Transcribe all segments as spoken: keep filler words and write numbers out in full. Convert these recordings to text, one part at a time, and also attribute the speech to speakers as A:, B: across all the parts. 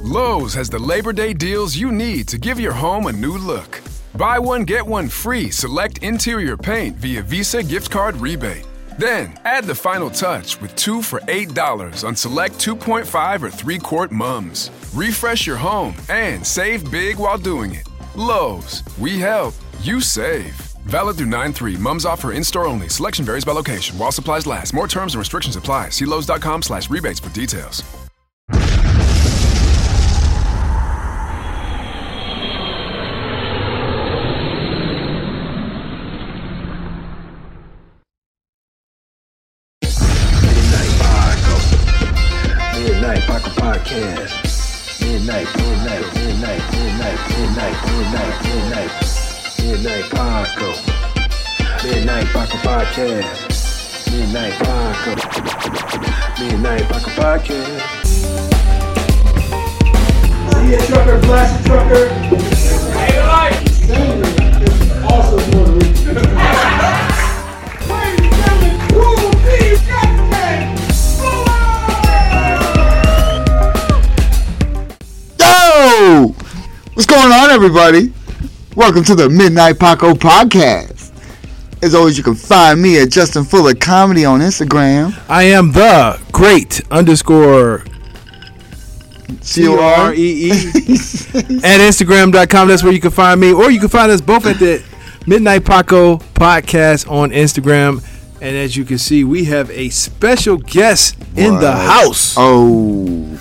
A: Lowe's has the Labor Day deals you need to give your home a new look. Buy one, get one free select interior paint via Visa gift card rebate. Then, add the final touch with two for eight dollars on select two point five or three quart mums. Refresh your home and save big while doing it. Lowe's, we help, you save. Valid through nine three. Mums offer in-store only. Selection varies by location. While supplies last. More terms and restrictions apply. See Lowe's.com slash rebates for details.
B: Midnight Paco Podcast. Midnight, midnight, midnight, midnight, midnight, midnight, midnight. Midnight Paco. Midnight Paco Podcast. Midnight Paco. Midnight Paco Podcast.
C: See a trucker, blast a trucker. Hey, light. Sandra is also Puerto Rican. Ladies and gentlemen, Cool B Captain.
D: Yo! What's going on, everybody? Welcome to the Midnight Paco Podcast. As always, you can find me at Justin Fuller Comedy on Instagram.
E: I am the great underscore
D: C O R
E: E E at Instagram dot com. That's where you can find me. Or you can find us both at the Midnight Paco Podcast on Instagram. And as you can see, we have a special guest in
D: What?
E: the house.
D: Oh.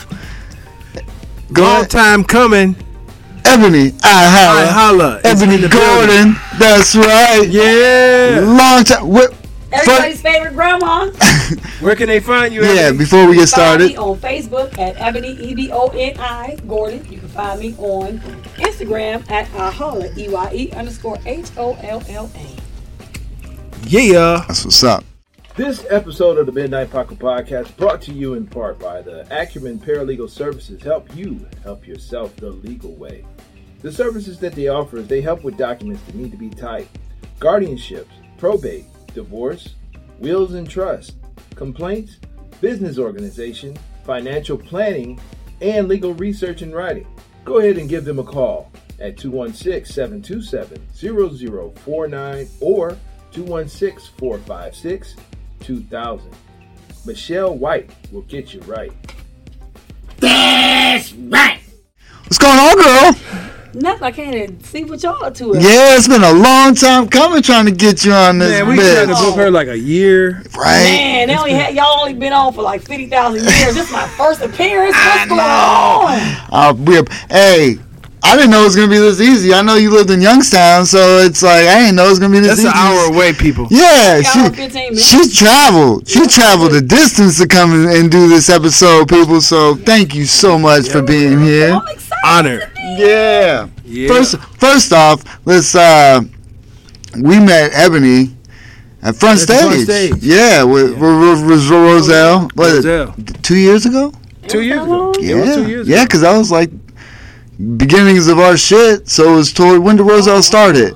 D: Go
E: Long
D: ahead.
E: time coming.
D: Ebony, I holla.
E: I holla. It's
D: Ebony
E: in the
D: Gordon. That's right.
E: Yeah.
D: Long time. What,
F: Everybody's favorite grandma.
E: Where can they find you?
D: yeah,
E: Ebony?
D: before we get
F: Find me
D: started.
F: on Facebook at Ebony E B O N I Gordon. You can find me on Instagram at Aholla E Y E underscore H O L L A.
E: Yeah.
D: That's what's up.
G: This episode of the Midnight Paco Podcast brought to you in part by the Acumen Paralegal Services. Help you help yourself the legal way. The services that they offer is they help with documents that need to be typed, guardianships, probate, divorce, wills and trust, complaints, business organization, financial planning, and legal research and writing. Go ahead and give them a call at two one six, seven two seven, zero zero four nine or two one six, four five six, two thousand. Michelle White will get you right.
F: That's right.
D: What's going on, girl?
F: Nothing. I can't even see what y'all are to.
D: Yeah, it's been a long time coming trying to get you on this
E: Man, we
D: bitch.
E: tried to book her like a year.
D: Right?
F: Man, they only had, y'all only been on for like fifty thousand years. This is my first appearance. What's going on?
D: Uh, we're, hey, I didn't know it was going to be this easy. I know you lived in Youngstown, so it's like, I didn't know it was going to be this
E: That's
D: easy.
E: an hour away, people.
D: Yeah,
F: Hour,
D: she,
F: fifteen minutes.
D: she traveled. She traveled the distance to come and, and do this episode, people, so thank you so much for being here.
F: I'm excited.
E: Honor.
D: Yeah.
E: Yeah.
D: First, first off, let's, uh, we met Ebony at Front
E: At the Front
D: Stage.
E: Stage.
D: Yeah, with, with, with, with Roselle. What,
E: Roselle.
D: two years ago?
E: Two years ago.
D: Yeah,
E: It was two years
D: yeah,
E: ago.
D: because I was like beginnings of our shit. So it was toward when did Roselle started?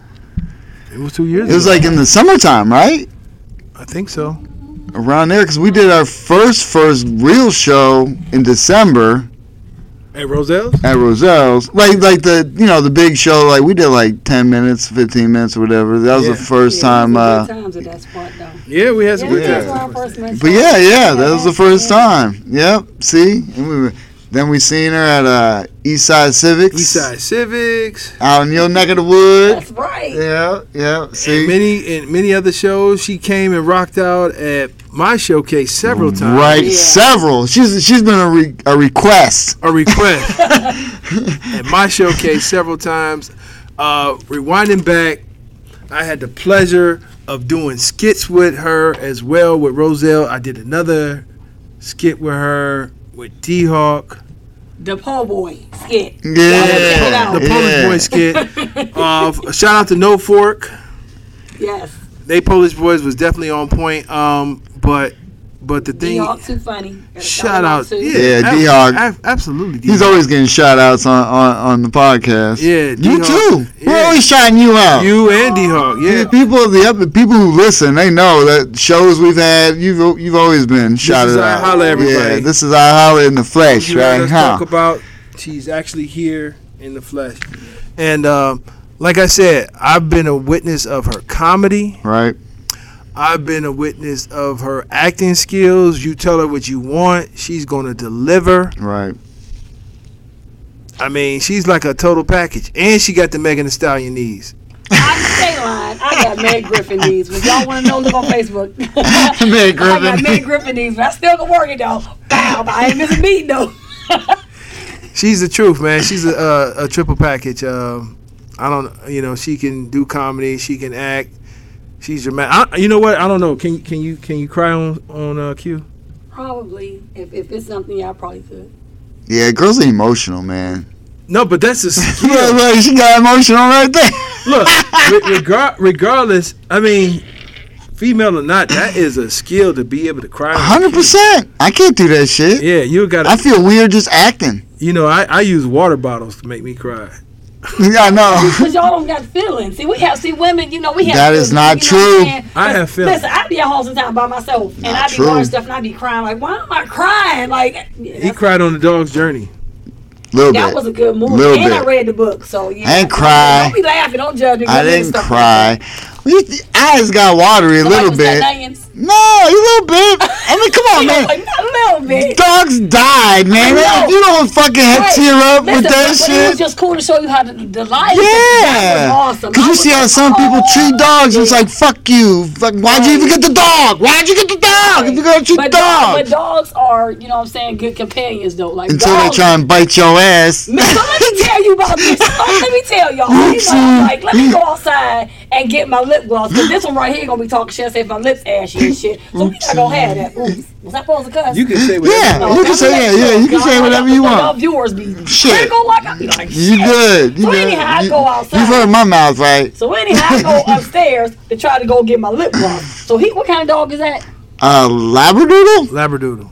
E: It was two years
D: It was
E: ago.
D: like in the summertime, right?
E: I think so.
D: Around there, because we did our first first real show in December
E: At Roselle's?
D: at Roselle's. Like like the you know the big show. Like we did like ten minutes, fifteen minutes, or whatever. That was
E: Yeah.
D: the first
F: Yeah,
D: time.
F: those were
D: Uh,
F: good times at that spot, though.
E: Yeah, we had some
F: Yeah,
E: good
F: that's
E: times.
F: where I first met
D: but
F: you.
D: yeah, yeah, that was the first
F: Yeah.
D: time. Yep. See, and we were, then we seen her at uh, Eastside Civics.
E: Eastside Civics.
D: Out in your neck of the woods.
F: That's right.
D: Yeah, yeah. See,
E: And many and many other shows. She came and rocked out at my showcase several times.
D: right,
F: Yeah.
D: several. She's she's been a re, a request.
E: A request. At my showcase several times. Uh, rewinding back, I had the pleasure of doing skits with her as well with Roselle. I did another skit with her with D-Hawk.
F: The po' boy skit.
D: Yeah,
E: The
F: Yeah.
E: Polish Boy skit. Uh, shout out to No Fork.
F: Yes.
E: They Polish Boys was definitely on point. Um, but but the thing,
F: D-Hawk too funny. Gotta
E: shout out,
F: too.
E: yeah,
D: Yeah,
E: ab-
D: D-Hawk.
E: ab- absolutely.
D: He's
E: D-Hawk.
D: always getting shout outs on, on, on the podcast.
E: Yeah,
D: You
E: D-Hawk.
D: too. We're
E: Yeah.
D: always shouting you out.
E: You and D-Hawk,
D: Yeah,
E: yeah.
D: people the other people who listen, they know that shows we've had, you've you've always been shouted
E: is our
D: out.
E: holla, everybody.
D: Yeah, this is our holla in the flesh,
E: You heard
D: right?
E: us
D: Huh?
E: talk about She's actually here in the flesh. And um, like I said, I've been a witness of her comedy.
D: Right.
E: I've been a witness of her acting skills. You tell her what you want, she's going to deliver.
D: Right.
E: I mean, she's like a total package. And she got the Megan Thee Stallion knees.
F: I stay lying. I got Meg Griffin knees. If y'all want to know, look on Facebook.
D: Meg
F: I got
D: Griffin.
F: Meg Griffin knees, but I still can work it though. Bow, but I ain't missing beat though.
E: She's the truth, man. She's a, a, a triple package. Um, I don't, you know, she can do comedy. She can act. She's dramatic. You know what? I don't know. Can can you can you cry on on uh, Q?
F: Probably. If if it's something, yeah, I probably could.
D: Yeah, girls are emotional, man.
E: No, but that's a skill.
D: Look, look, she got emotional right there.
E: Look, re- regar- regardless, I mean, female or not, that is a skill to be able to cry. on
D: Hundred
E: Q.
D: percent. I can't do that shit.
E: Yeah, you got.
D: I feel weird just acting.
E: You know, I, I use water bottles to make me cry.
D: Yeah, I know.
F: Because y'all don't got feelings. See, we have, see, women, you know, we have
D: That is
F: feelings,
D: not
F: you know
D: true.
F: what I'm saying?
E: I have feelings.
F: Listen, I be at home sometimes by myself, and
D: Not
F: I be
D: true.
F: watching stuff, and I be crying, like, why am I crying? Like, yeah,
E: He
F: that's-
E: cried on the dog's journey.
D: Little
F: that
D: bit.
F: was a good movie.
D: Little
F: And I
D: bit.
F: read the book, so yeah.
D: I ain't cry.
F: Don't be laughing, don't judge me.
D: I
F: Go look at
D: didn't
F: stuff
D: cry. You th- eyes got watery a
F: Like
D: little
F: with
D: bit.
F: Staten Onions.
D: No, a little bit. I mean, come on,
F: You know,
D: man.
F: like, not a little bit.
D: Dogs died, man.
F: I know.
D: You don't fucking head
F: Right.
D: tear up
F: Listen,
D: with that
F: but it was
D: shit.
F: just cool to show you how the, the life.
D: Yeah,
F: That was awesome.
D: cause
F: I
D: you
F: was
D: see how
F: like,
D: some people
F: oh,
D: treat dogs. It's
F: yeah.
D: like fuck you. Fuck, why'd you even get the dog? Why'd you get the dog? If you're gonna treat
F: but,
D: dogs,
F: but dogs are, you know what I'm saying, good companions though. Like
D: until they
F: dogs,
D: try and bite your ass.
F: Man, so let me tell you about this. So let me tell y'all. You know, I'm like, let me go outside and get my lip gloss. Because this one right here gonna be talking shit, say if my lips ashy and shit. So we not gonna have that. Oops. Was I supposed to cuss?
E: You can say whatever.
D: Yeah,
F: No,
D: you can
F: I'm
D: say
F: like,
D: yeah, yeah. You can
F: y'all-
D: say whatever you
F: y'all- y'all
D: want.
F: viewers be
D: Shit.
F: critical like I be like, shit.
D: You good? You
F: So
D: good?
F: anyhow, I
D: You-
F: go outside.
D: You've heard my mouth, right?
F: So anyhow, I go upstairs to try to go get my lip gloss. So he, what kind of dog is that?
D: Uh, Labradoodle?
E: Labradoodle.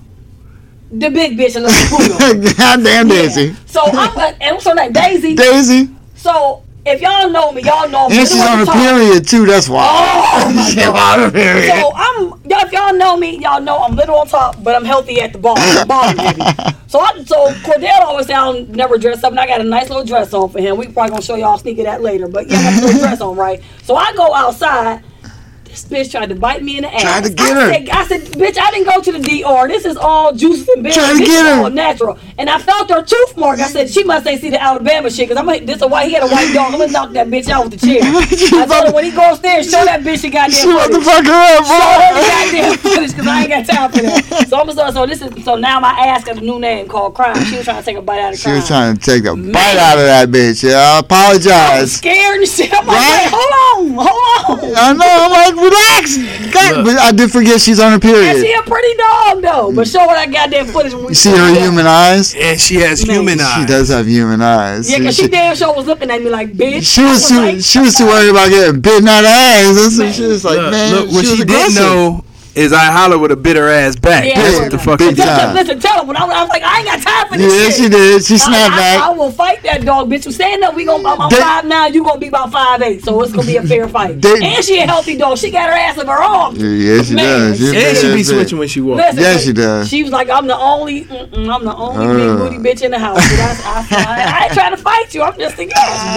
F: The big bitch and little poodle.
D: Goddamn Daisy.
F: So I'm like, and what's her name? Daisy.
D: Daisy.
F: So if y'all know me, y'all know me.
D: And she's on her period too. That's why.
F: Oh my
D: She's
F: God.
D: on her period.
F: So I'm, y'all, if y'all know me, y'all know I'm little on top, but I'm healthy at the bottom. bottom baby. So I, so Cordell always say I don't never dress up, and I got a nice little dress on for him. We probably gonna show y'all a sneak of that later, but yeah, I got a little dress on, right? So I go outside. This bitch tried to bite me in the ass.
D: Tried to get
F: I
D: her.
F: Said, I said, bitch, I didn't go to the D R. This is all juices and berries.
D: Tried to
F: This
D: get
F: is
D: her.
F: all natural. And I felt her tooth mark. I said, she must ain't see the Alabama shit, because I'm gonna, this a white, he had a white dog. I'm gonna knock that bitch out with the chair. I told her when he go upstairs, show that bitch the goddamn
D: She want to
F: footage.
D: fuck her up,
F: Show her the
D: bro.
F: goddamn footage, because I ain't got time for that. So I'm gonna start, so this is, so now my ass got a new name called Crime. She was trying to take a bite out of
D: She
F: Crime.
D: was trying to take the
F: Man.
D: bite out of that bitch. Yeah, I
F: I was
D: apologize.
F: scared and shit. I'm like,
D: Right?
F: wait, hold on, hold on.
D: I know. I'm like, relax. God, but I did forget she's on her
F: And she
D: period.
F: a pretty dog though, but show her that goddamn footage when we
D: You see her human eyes?
E: And she has
F: Man,
E: human
F: she
E: eyes.
D: She does have human eyes.
F: Yeah, cause she
D: she,
F: damn sure was looking at me like, bitch.
D: she was
F: I
D: too.
F: like,
D: She was too worried about getting bitten out of ass. That's what she was like,
E: Look,
D: man.
E: look, what
D: she,
E: she,
D: was
E: didn't
D: aggressive.
E: know is I holler with a bitter ass back.
F: Yeah,
E: That's
F: I
E: what the
F: know.
E: fuck
D: Big
E: she
F: Listen,
E: did.
D: time.
F: listen, tell her when I, I was like, I ain't got time for this
D: Yeah,
F: shit.
D: she did. She
F: I,
D: snapped
F: I,
D: back.
F: I will fight that dog, bitch. You saying that we gonna? I'm, I'm
D: They-
F: five nine. You gonna be about five eight. So it's gonna be a fair fight.
D: They-
F: and she a healthy dog. She got her ass of her own.
D: Yeah, yeah, she
F: Man,
D: does. She
E: And she be
D: does.
E: switching when she walks.
F: Listen,
D: Yeah,
F: but
D: she does.
F: She was like, I'm the only, mm-mm, I'm the only
D: Uh.
F: big booty bitch in the house. So that's, I, I, I ain't trying to fight you. I'm just a guest,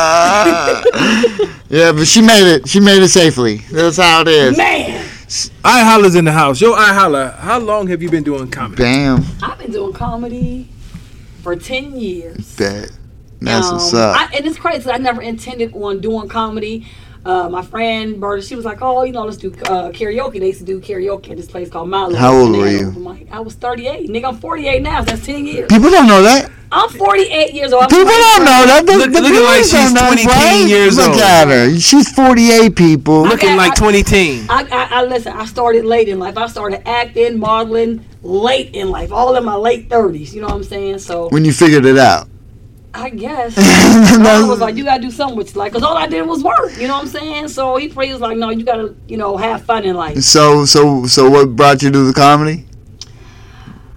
F: bitch.
D: Yeah, but she made it. She made it safely. That's how it is.
F: Man,
E: I holler's in the house. Yo, I holler. How long have you been doing comedy?
D: Damn.
F: I've been doing comedy for ten years.
D: That. That's
F: Um,
D: what's up.
F: I, and it's crazy 'cause I never intended on doing comedy. Uh, my friend Berta, she was like, "Oh, you know, let's do uh, karaoke." They used to do karaoke at this place called Milo.
D: How old
F: And they
D: were
F: had
D: you?
F: open mic. I was thirty-eight. Nigga, I'm forty-eight now. So that's ten years.
D: People don't know that.
F: I'm forty-eight years old. I'm
D: People don't know that. The,
E: Look-
D: the
E: looking like
D: viewers don't
E: she's
D: know,
E: twenty-three
D: right?
E: years
D: Look
E: old.
D: at her. She's forty-eight, people.
F: I-
E: Looking like
F: I-
E: twenty teen.
F: I, I, I listen. I started late in life. I started acting, modeling late in life, all in my late thirties. You know what I'm saying? So
D: When you figured it out.
F: I guess I was like, you gotta do something with your life, cause all I did was work. You know what I'm saying? So he probably was like, no, you gotta, you know, have fun in life.
D: So, so, so what brought you to the comedy?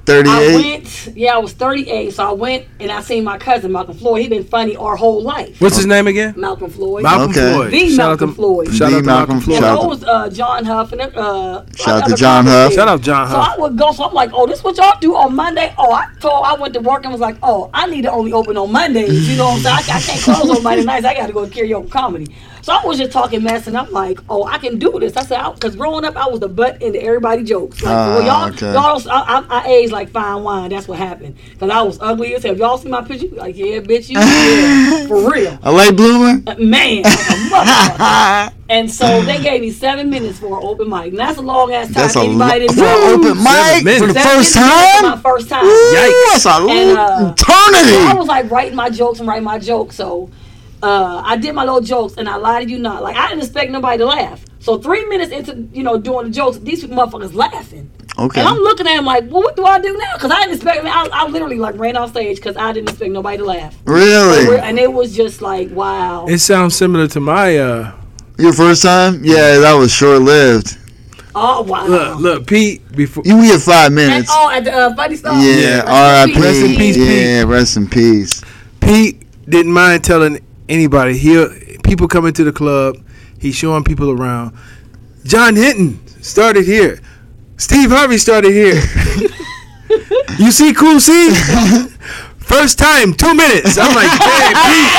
D: thirty-eight?
F: I went, yeah, I was thirty-eight, so I went and I seen my cousin, Malcolm Floyd. He been funny our whole life.
E: What's his name again?
F: Malcolm Floyd.
E: Malcolm
D: Okay.
E: Floyd.
F: The
E: Shout
F: Malcolm
E: out to,
F: Floyd.
E: Shout
D: The
E: out to Malcolm
D: Malcolm
E: Floyd.
F: And
D: Shout
F: so
D: out
F: was uh, John Huff and uh,
D: Shout out to
F: other
D: John
F: comics
D: Huff.
F: there.
E: Shout out John
F: So
E: Huff.
F: I would go. So I'm like, oh, this what y'all do on Monday? Oh, I told I went to work and was like, oh, I need to only open on Mondays. You know what I'm saying? I, I can't close on Monday nights. I got to go to karaoke comedy. So I was just talking mess, and I'm like, oh, I can do this. I said, because growing up, I was the butt into everybody jokes. Like,
D: Ah,
F: well, y'all,
D: okay.
F: y'all, I, I, I aged like fine wine. That's what happened. Because I was ugly as hell. If y'all see my picture, you be like, yeah, bitch, you yeah, for real.
D: A late bloomer?
F: Uh, Man, like a motherfucker. And so they gave me seven minutes for an open mic. And that's a long ass time.
D: That's a
F: Anybody
D: lo-
F: didn't
D: for
F: know.
D: an open mic
E: minutes.
D: for the
F: Seven
D: first
F: minutes was
D: time?
F: My first time.
D: Ooh,
E: Yikes.
D: that's a
F: And, uh,
D: eternity.
F: So I was like writing my jokes and writing my jokes. So uh, I did my little jokes, and I lied to you not. Like I didn't expect nobody to laugh. So three minutes into you know doing the jokes, these motherfuckers laughing.
D: Okay.
F: And I'm looking at him like, well, what do I do now? Because I didn't expect. I, mean, I, I literally like ran off stage because I didn't expect nobody to laugh.
D: Really?
F: And it was just like, wow.
E: It sounds similar to my. uh
D: Your first time? Yeah, that was short lived.
F: Oh wow.
E: Look, look, Pete. Before
D: You get five
F: And,
D: minutes.
F: oh, at the uh, funny stuff.
D: Yeah,
E: Yeah.
D: R I P.
E: Rest in peace, Pete.
D: Yeah, rest in peace.
E: Pete didn't mind telling anybody. He people coming to the club. He's showing people around. John Hinton started here. Steve Harvey started here. You see, Cool C. First time, two minutes. I'm like, damn, Pete,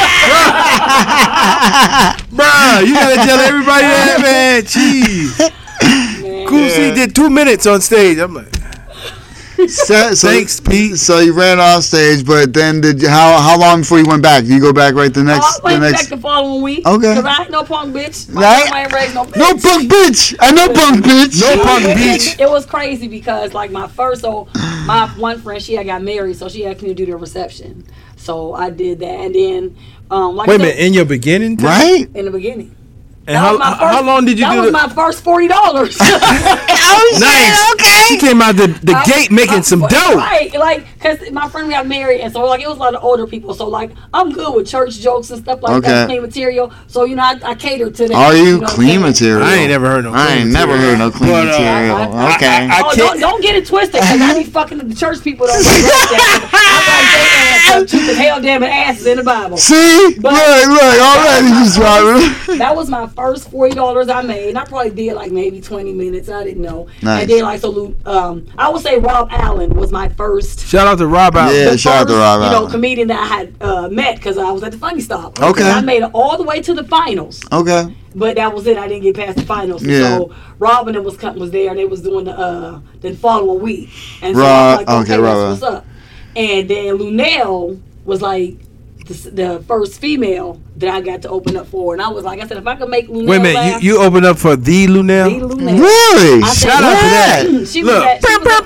E: bruh. Bruh, you gotta tell everybody that, man. Jeez.
F: Man.
E: Cool C did two minutes on stage. I'm like,
D: So, so,
E: Thanks, Pete.
D: So you ran off stage, but then did you, how how long before you went back? You go back right the
F: Oh,
D: next
F: I went
D: the
F: back
D: next.
F: the following week.
D: Okay.
F: Because I ain't no punk bitch. My
D: Right?
F: mama ain't raised no bitch.
D: No punk bitch. I know punk bitch.
E: No punk
F: It-
E: bitch.
F: It, it was crazy because like my first, so my one friend, she had got married, so she asked me to do the reception. So I did that, and then um, like
E: wait
F: I
E: a
F: said,
E: minute, in your beginning? time?
D: Right?
F: in the beginning.
E: And
F: That
E: how,
F: was my
E: how
F: first-
E: long did you
F: that
E: do
F: was
E: the,
F: my first forty dollars.
E: Nice.
D: Okay.
E: She came out the, the gate making some dough.
F: Right, like, cause my friend got married, and so like it was a lot of older people. So like, I'm good with church jokes and stuff like
D: Okay.
F: that, clean material. So you know, I, I cater to that.
D: Are you
F: know what I'm
D: clean
F: saying?
D: material?
E: I ain't never heard no
D: I
E: clean
D: ain't never
E: material.
D: heard no clean
E: But, uh,
D: material.
F: I- I-
D: Okay.
E: I- I-
F: Oh,
E: can't-
F: don't, don't get it twisted, cause I be fucking the church people don't like that. I'm like, they ass up, hell damn it asses in the Bible.
D: See?
F: But-
D: look, look, already just driving.
F: That was my first forty dollars I made. And I probably did like maybe twenty minutes. I didn't know.
D: Nice.
F: And then like so, Lu- um, I would say Rob Allen was my first.
E: Shout out to Rob Allen.
D: Yeah,
F: the
D: shout out to
F: first,
D: Rob
F: You know,
D: Allen.
F: comedian that I had uh, met because I was at the Funny Stop.
D: Okay.
F: And I made it all the way to the finals,
D: Okay.
F: but that was it. I didn't get past the finals.
D: Yeah.
F: So Rob and them was was there, and they was doing the uh, the following week. And so I
D: Rob-
F: was like, okay,
D: okay,
F: that's
D: Rob.
F: what's up. And then Lunel was like the, the first female that I got to open up for, and I was like, I said, if I could make Lunel
E: Wait a minute,
F: laugh,
E: you, you opened up for the
F: the
E: Lunel?
F: Lunel.
D: Really?
F: I said,
E: Shout out to that.
F: She was
E: Look.
F: at, she was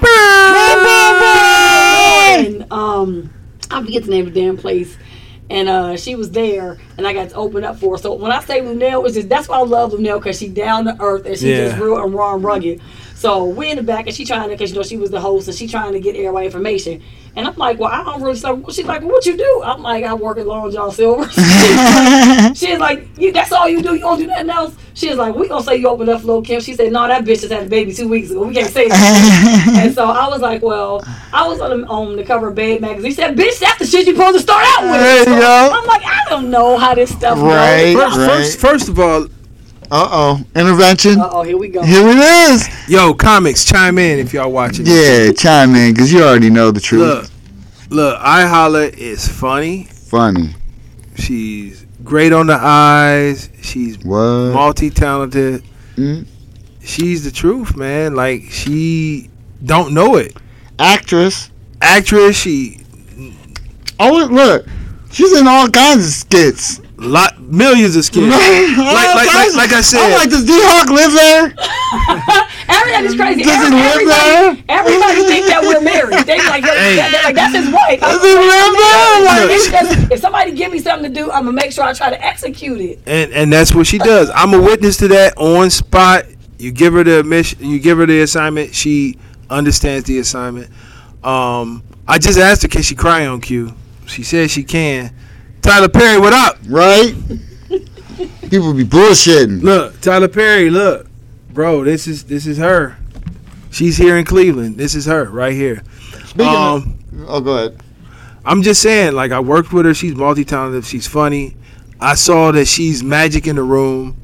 F: at, and um, I forget the name of the damn place. And uh, she was there, and I got to open up for her. So when I say Lunel, it's just that's why I love Lunel, because she down to earth and she
E: Yeah.
F: just real and raw and rugged. So we in the back, and she trying to, because you know she was the host, and she trying to get everybody information. And I'm like, well, I don't really. So she's like, well, what you do? I'm like, I work at Long John Silver. She's like, you, that's all you do? You don't do nothing else? She's like, we gonna say you opened up for Lil' Kim. She said, no, that bitch just had a baby two weeks ago. We can't say that. And so I was like, well, I was on the, on the cover of Babe magazine. She said, bitch, that's the shit you supposed to start out with.
D: There you
F: So
D: go.
F: I'm like, I don't know how this stuff
D: Right.
F: goes.
E: First,
D: Right.
E: first, first of all,
D: Uh-oh. Intervention.
F: Uh oh, here we go.
D: Here it is.
E: yo, comics, chime in if y'all watching.
D: Yeah, chime in, because you already know the truth.
E: Look, look, I Holla is funny.
D: Funny.
E: She's great on the eyes. She's
D: What?
E: multi-talented.
D: Mm.
E: She's the truth, man. Like, she don't know it.
D: Actress.
E: Actress, she
D: Oh, look. She's in all kinds of skits.
E: lot millions of skits.
D: like,
E: like, like, like, like I said,
D: I'm like, does D-Hawk live there?
F: Everybody's crazy.
D: Does he
F: Every-
D: live
F: everybody,
D: there?
F: everybody think that we're married. They like,
E: Hey.
F: they're like, that's his wife.
D: Does he live there? Like,
F: It's just, if somebody give me something to do, I'm gonna make sure I try to execute it.
E: and and that's what she does. I'm a witness to that on spot. You give her the mission, you give her the assignment. She understands the assignment. Um, I just asked her, can she cry on cue? She said she can. Tyler Perry, what up?
D: right? People be bullshitting.
E: Look, Tyler Perry, look, bro. This is this is her. She's here in Cleveland. This is her right here.
D: Speaking
E: Um,
D: of, oh, go ahead.
E: I'm just saying, like, I worked with her. She's multi-talented. She's funny. I saw that she's magic in the room.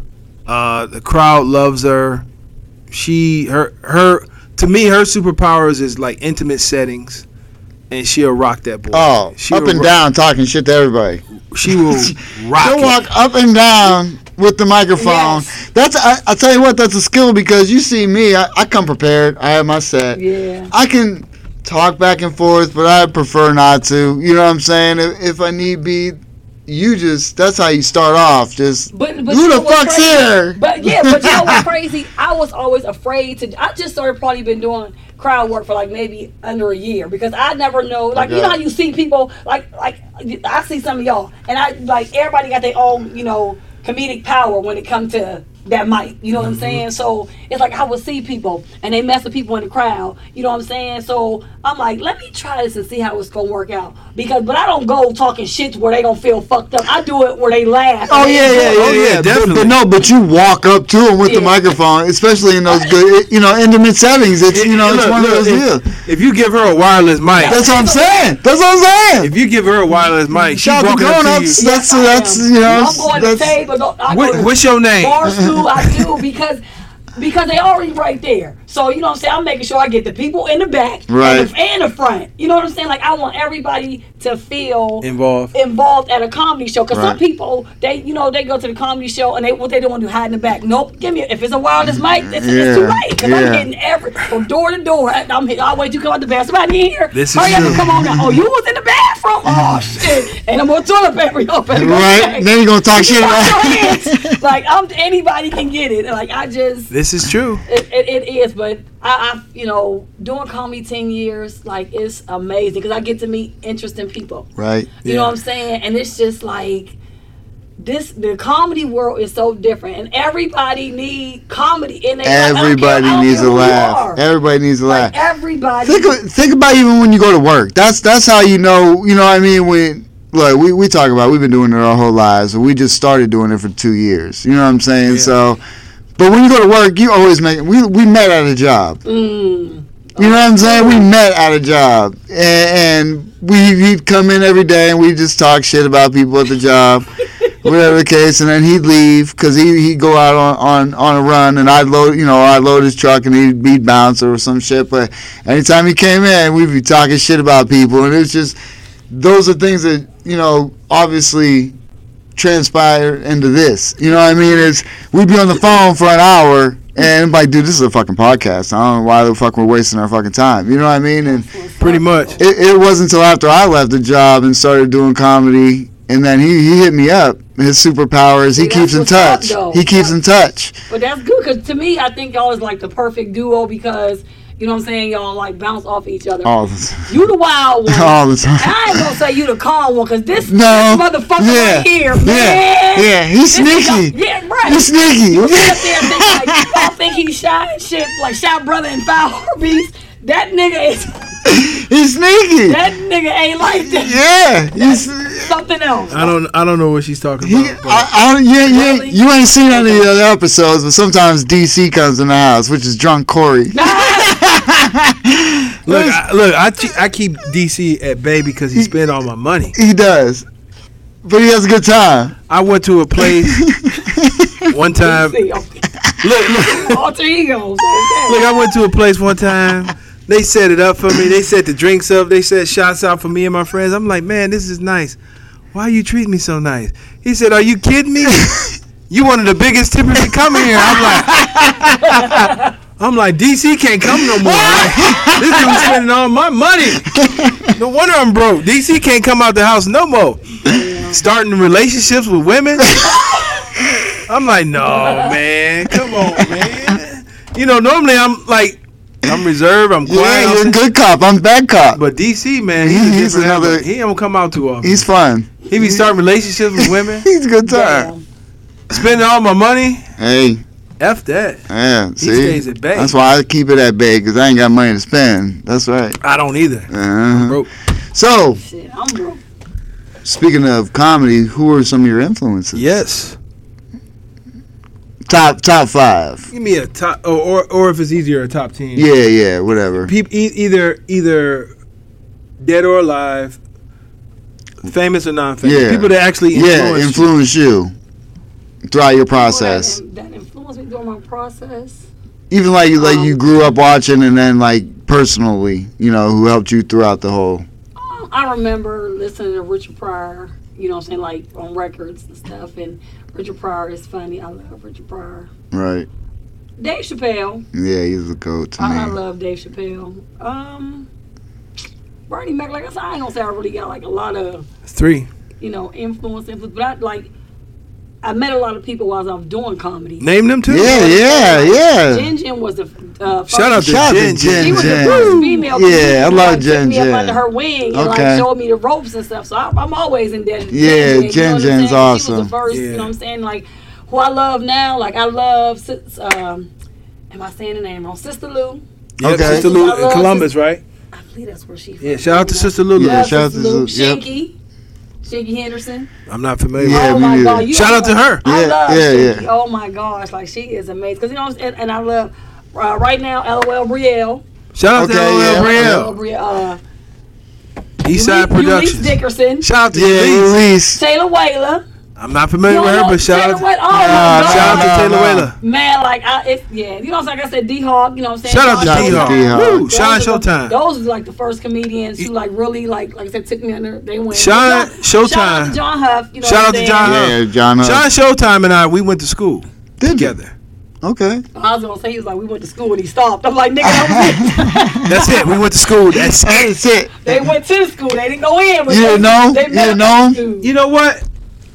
E: Uh, the crowd loves her. She, her, her. To me, her superpowers is like intimate settings, and she'll rock that boy.
D: Oh,
E: she
D: up and
E: ro-
D: down, talking shit to everybody.
E: She will rock
D: She'll
E: it.
D: walk up and down with the microphone.
F: Yes.
D: That's I, I tell you what, that's a skill because you see me, I, I come prepared. I have my set.
F: Yeah.
D: I can talk back and forth, but I prefer not to. You know what I'm saying? If, if I need be, you just that's how you start off. Just
F: But, but
D: who
F: you know
D: the
F: what's
D: fuck's
F: crazy?
D: here?
F: But yeah, but you know what's crazy? I was always afraid to. I just started probably been doing crowd work for like maybe under a year because I never know. Like you know how you see people like like I see some of y'all and I like everybody got their own you know comedic power when it comes to that mic. You know what I'm saying? So it's like I would see people and they mess with people in the crowd. You know what I'm saying? So I'm like, let me try this and see how it's gonna work out. Because but I don't go talking shit where they gonna feel fucked up. I do it where they laugh.
D: Oh
F: and they
D: yeah,
F: enjoy
D: yeah,
F: it.
D: yeah,
E: Oh, yeah,
D: yeah. But,
E: definitely.
D: but no, but you walk up to them with the
F: Yeah.
D: microphone, especially in those good, you know, intimate settings. It's you know, it's
E: Look,
D: one of
E: look,
D: those
E: if,
D: deals.
E: if you give her a wireless mic,
D: That's what I'm saying. That's what I'm saying.
E: if you give her a wireless mic, she's
D: Shout out to
E: walking up to you.
D: grown-ups.
F: Yes,
D: That's
F: I
D: that's
F: am.
D: you know.
F: I'm going to
D: that's,
F: table. don't- I
E: What,
F: go to
E: what's your name?
F: bar school. I do because because they already right there. So you know what I'm saying. I'm making sure I get the people in the back
D: Right.
F: and, the, and the front. You know what I'm saying. Like I want everybody to feel
E: Involved.
F: involved at a comedy show. Because
D: Right.
F: some people they you know they go to the comedy show and they what they don't want to do hide in the back. Nope. Give me if it's a wireless mic. It's, it's too
D: Yeah,
F: late because
D: yeah.
F: I'm hitting every from door to door. I- I'm hitting. I'll wait till you come out the bathroom. Somebody in here.
E: This is
F: Hurry up
E: true.
F: and come on now. Oh, you was in the bathroom. Oh shit. And I'm on toilet paper. Yo, baby.
D: right. Then you gonna talk shit
F: Wash your
D: about.
F: hands. Like I'm anybody can get it. Like I just
E: This is true.
F: it, it, it is, but I, I you know doing comedy ten years like it's amazing because I get to meet interesting people.
D: Right.
F: You know what I'm saying? And it's just like this the comedy world is so different and everybody need comedy and they
D: Everybody needs a laugh. Everybody needs a laugh.
F: Like everybody
D: Think of, think about even when you go to work. That's that's how you know. You know what I mean? When look, we we talk about we've been doing it our whole lives. We just started doing it for two years. You know what I'm saying?
E: Yeah.
D: So, but when you go to work, you always make. We we met at a job.
F: mm,
D: You know what I'm saying? We met at a job, and, and we he'd come in every day, and we just talk shit about people at the job, whatever the case. And then he'd leave because he he'd go out on, on, on a run, and I'd load, you know, I'd load his truck, and he'd beat bounce or some shit. But anytime he came in, we'd be talking shit about people, and it's just those are things that you know obviously transpire into this. You know what I mean? It's we'd be on the phone for an hour. And I'm like, dude, this is a fucking podcast. I don't know why the fuck we're wasting our fucking time. You know what I mean? And
E: Pretty much.
D: it, it wasn't until after I left the job and started doing comedy, and then he, he hit me up. His superpower is he
F: See, that's
D: keeps in
F: what's up,
D: touch.
F: though.
D: He keeps in touch.
F: but that's good because to me I think y'all is like the perfect duo because you know what I'm saying y'all like bounce off each other.
D: All the time.
F: You the wild one.
D: All the time.
F: I ain't gonna say you the calm one, cause this,
D: No.
F: this motherfucker
D: Yeah.
F: right here,
D: Yeah.
F: man.
D: Yeah, he's
F: This is
D: sneaky.
F: your- yeah, right.
D: He's sneaky.
F: You sit up there and think like, y'all think he's shy and shit, like Shy Brother and Foul Heartbeats. That nigga is,
D: He's sneaky.
F: that nigga ain't like that.
D: Yeah. He's,
F: Something else.
E: I don't. I don't know what she's talking
D: he,
E: about. but-
D: I, I, don't- yeah, yeah,
F: Really?
D: you ain't seen any of the other episodes, but sometimes D C comes in the house, which is drunk Corey.
E: Look, I, look, I, ke- I keep D C at bay because he spend all my money.
D: He does. But he has a good time.
E: I went to a place one time.
F: See,
E: Look, look,
F: alter egos. Okay.
E: look, I went to a place one time. They set it up for me. They set the drinks up. They set shots out for me and my friends. I'm like, man, this is nice. Why you treat me so nice? He said, are you kidding me? You one of the biggest tippers to come here. I'm like, I'm like, D C can't come no more. Like, this dude's spending all my money. No wonder I'm broke. D C can't come out the house no more. Starting relationships with women. I'm like, no, man. Come on, man. You know, normally I'm like, I'm reserved. I'm quiet.
D: Yeah, you're a good cop. I'm bad cop.
E: But D C, man, he's,
D: He-
E: a
D: he's
E: different
D: another-
E: animal. He don't come out too often.
D: He's fun.
E: He be starting relationships with women,
D: He's a good time.
F: Damn.
E: spending all my money.
D: Hey,
E: F that.
D: yeah, see?
E: stays at bay.
D: That's why I keep it at bay, because I ain't got money to spend. That's right.
E: I don't either.
D: Uh-huh.
E: Broke.
D: So,
F: Shit, I'm broke.
D: speaking of comedy, who are some of your influences?
E: Yes.
D: Top top five.
E: Give me a top, or or, or if it's easier, a top ten.
D: Yeah, yeah, whatever.
E: People, e- either either dead or alive, famous or non-famous.
D: Yeah.
E: People that actually influence.
D: Yeah, influence you throughout your process.
F: That, that influenced me during my process.
D: Even like you, like
F: Um,
D: you grew up watching, and then like personally, you know, who helped you throughout the whole.
F: Um, I remember listening to Richard Pryor. You know what I'm saying, like on records and stuff. And Richard Pryor is funny. I love Richard Pryor.
D: Right.
F: Dave Chappelle.
D: Yeah, he's a goat to
F: I, I
D: me.
F: love Dave Chappelle. Um, Bernie Mac. Like I said, I ain't gonna say I really got like a lot of
E: Three.
F: you know influence, influence, but I like. I met a lot of people while I was doing comedy.
E: Name them too.
D: Yeah, yeah, yeah.
F: Jen Jen was the uh, first.
E: Shout out to
D: Shout out to
E: Jen
D: Jen
F: She was the
D: Jen.
F: first female.
D: Yeah,
F: comedian
D: I
F: who,
D: love
F: like,
D: Jen
F: took me
D: Jen.
F: up under her wing and
D: Okay.
F: like showed me the ropes and stuff. So I, I'm always in debt. to
D: Yeah,
F: Jen, you know
D: Jen
F: what I'm
D: Jen's
F: saying? She
D: awesome.
F: was the first. You
E: Yeah.
F: know what I'm saying? Like who I love now. Like I love. sis- Um, am I saying the name wrong? Sister Lou.
E: Yep,
D: Okay.
E: Sister Lou
F: I
E: in
F: love
E: Columbus, right?
F: I believe that's where she.
E: Yeah.
F: from.
E: Shout out to Sister Lulu.
D: Yeah,
F: Love
D: shout out
F: Sister
D: to
F: Lou.
D: Sister- yep.
F: Shinky. Shinky Henderson.
E: I'm not familiar.
D: Yeah,
F: oh
D: me
F: my
D: neither.
F: God! You
E: Shout
F: know
E: out to
F: what?
E: her.
F: I
D: Yeah,
F: love
D: yeah,
F: Shinky.
D: yeah.
F: Oh my gosh, like she is amazing. Because you know, and, and I love uh, right now. LOL Brielle.
E: Shout out
D: Okay,
E: to L
D: yeah.
E: L
F: LOL
E: Brielle.
F: Brielle. Uh,
E: Eastside
F: Ulysses- Ulysses
E: Productions.
F: Dickerson.
E: Shout out to
D: Yeah,
E: Elise.
D: Elise.
F: Taylor Whaler.
E: I'm not familiar
F: You
E: with
F: don't
E: her,
F: know
E: but shout
F: Taylor
E: out to,
F: Whaler? Oh,
D: Nah,
F: my
E: shout out
F: God.
E: to
D: nah,
E: Taylor
D: nah.
E: Whaler.
F: Man, like I, it, yeah, you know, what I'm saying? Like I said, D Hawk. You know what I'm saying?
E: Shout out to
F: Shout
D: D Hawk.
E: D-Hawk. Woo,
F: Those
E: Shine
F: are the-
E: Showtime.
F: Those are like the first comedians who like really like like I said took me under. They went.
E: Shine
F: Shout out
E: Showtime.
F: to John Huff. You know
E: Shout
F: what
E: out
F: I'm
E: to
F: saying?
E: John Huff.
D: Yeah, John. Huff.
E: Shine Showtime and I, we went to school
D: Did you?
E: together.
D: Okay.
F: I was gonna say he was like we went to school and he stopped. I'm like nigga, that was it.
E: That's it. We went to school. That's it.
D: That's it.
F: They went to the school. They didn't go in. But
D: You
F: they,
D: didn't know?
F: They
D: You
F: met
D: didn't
F: up
D: know?
F: at the school.
E: You know what?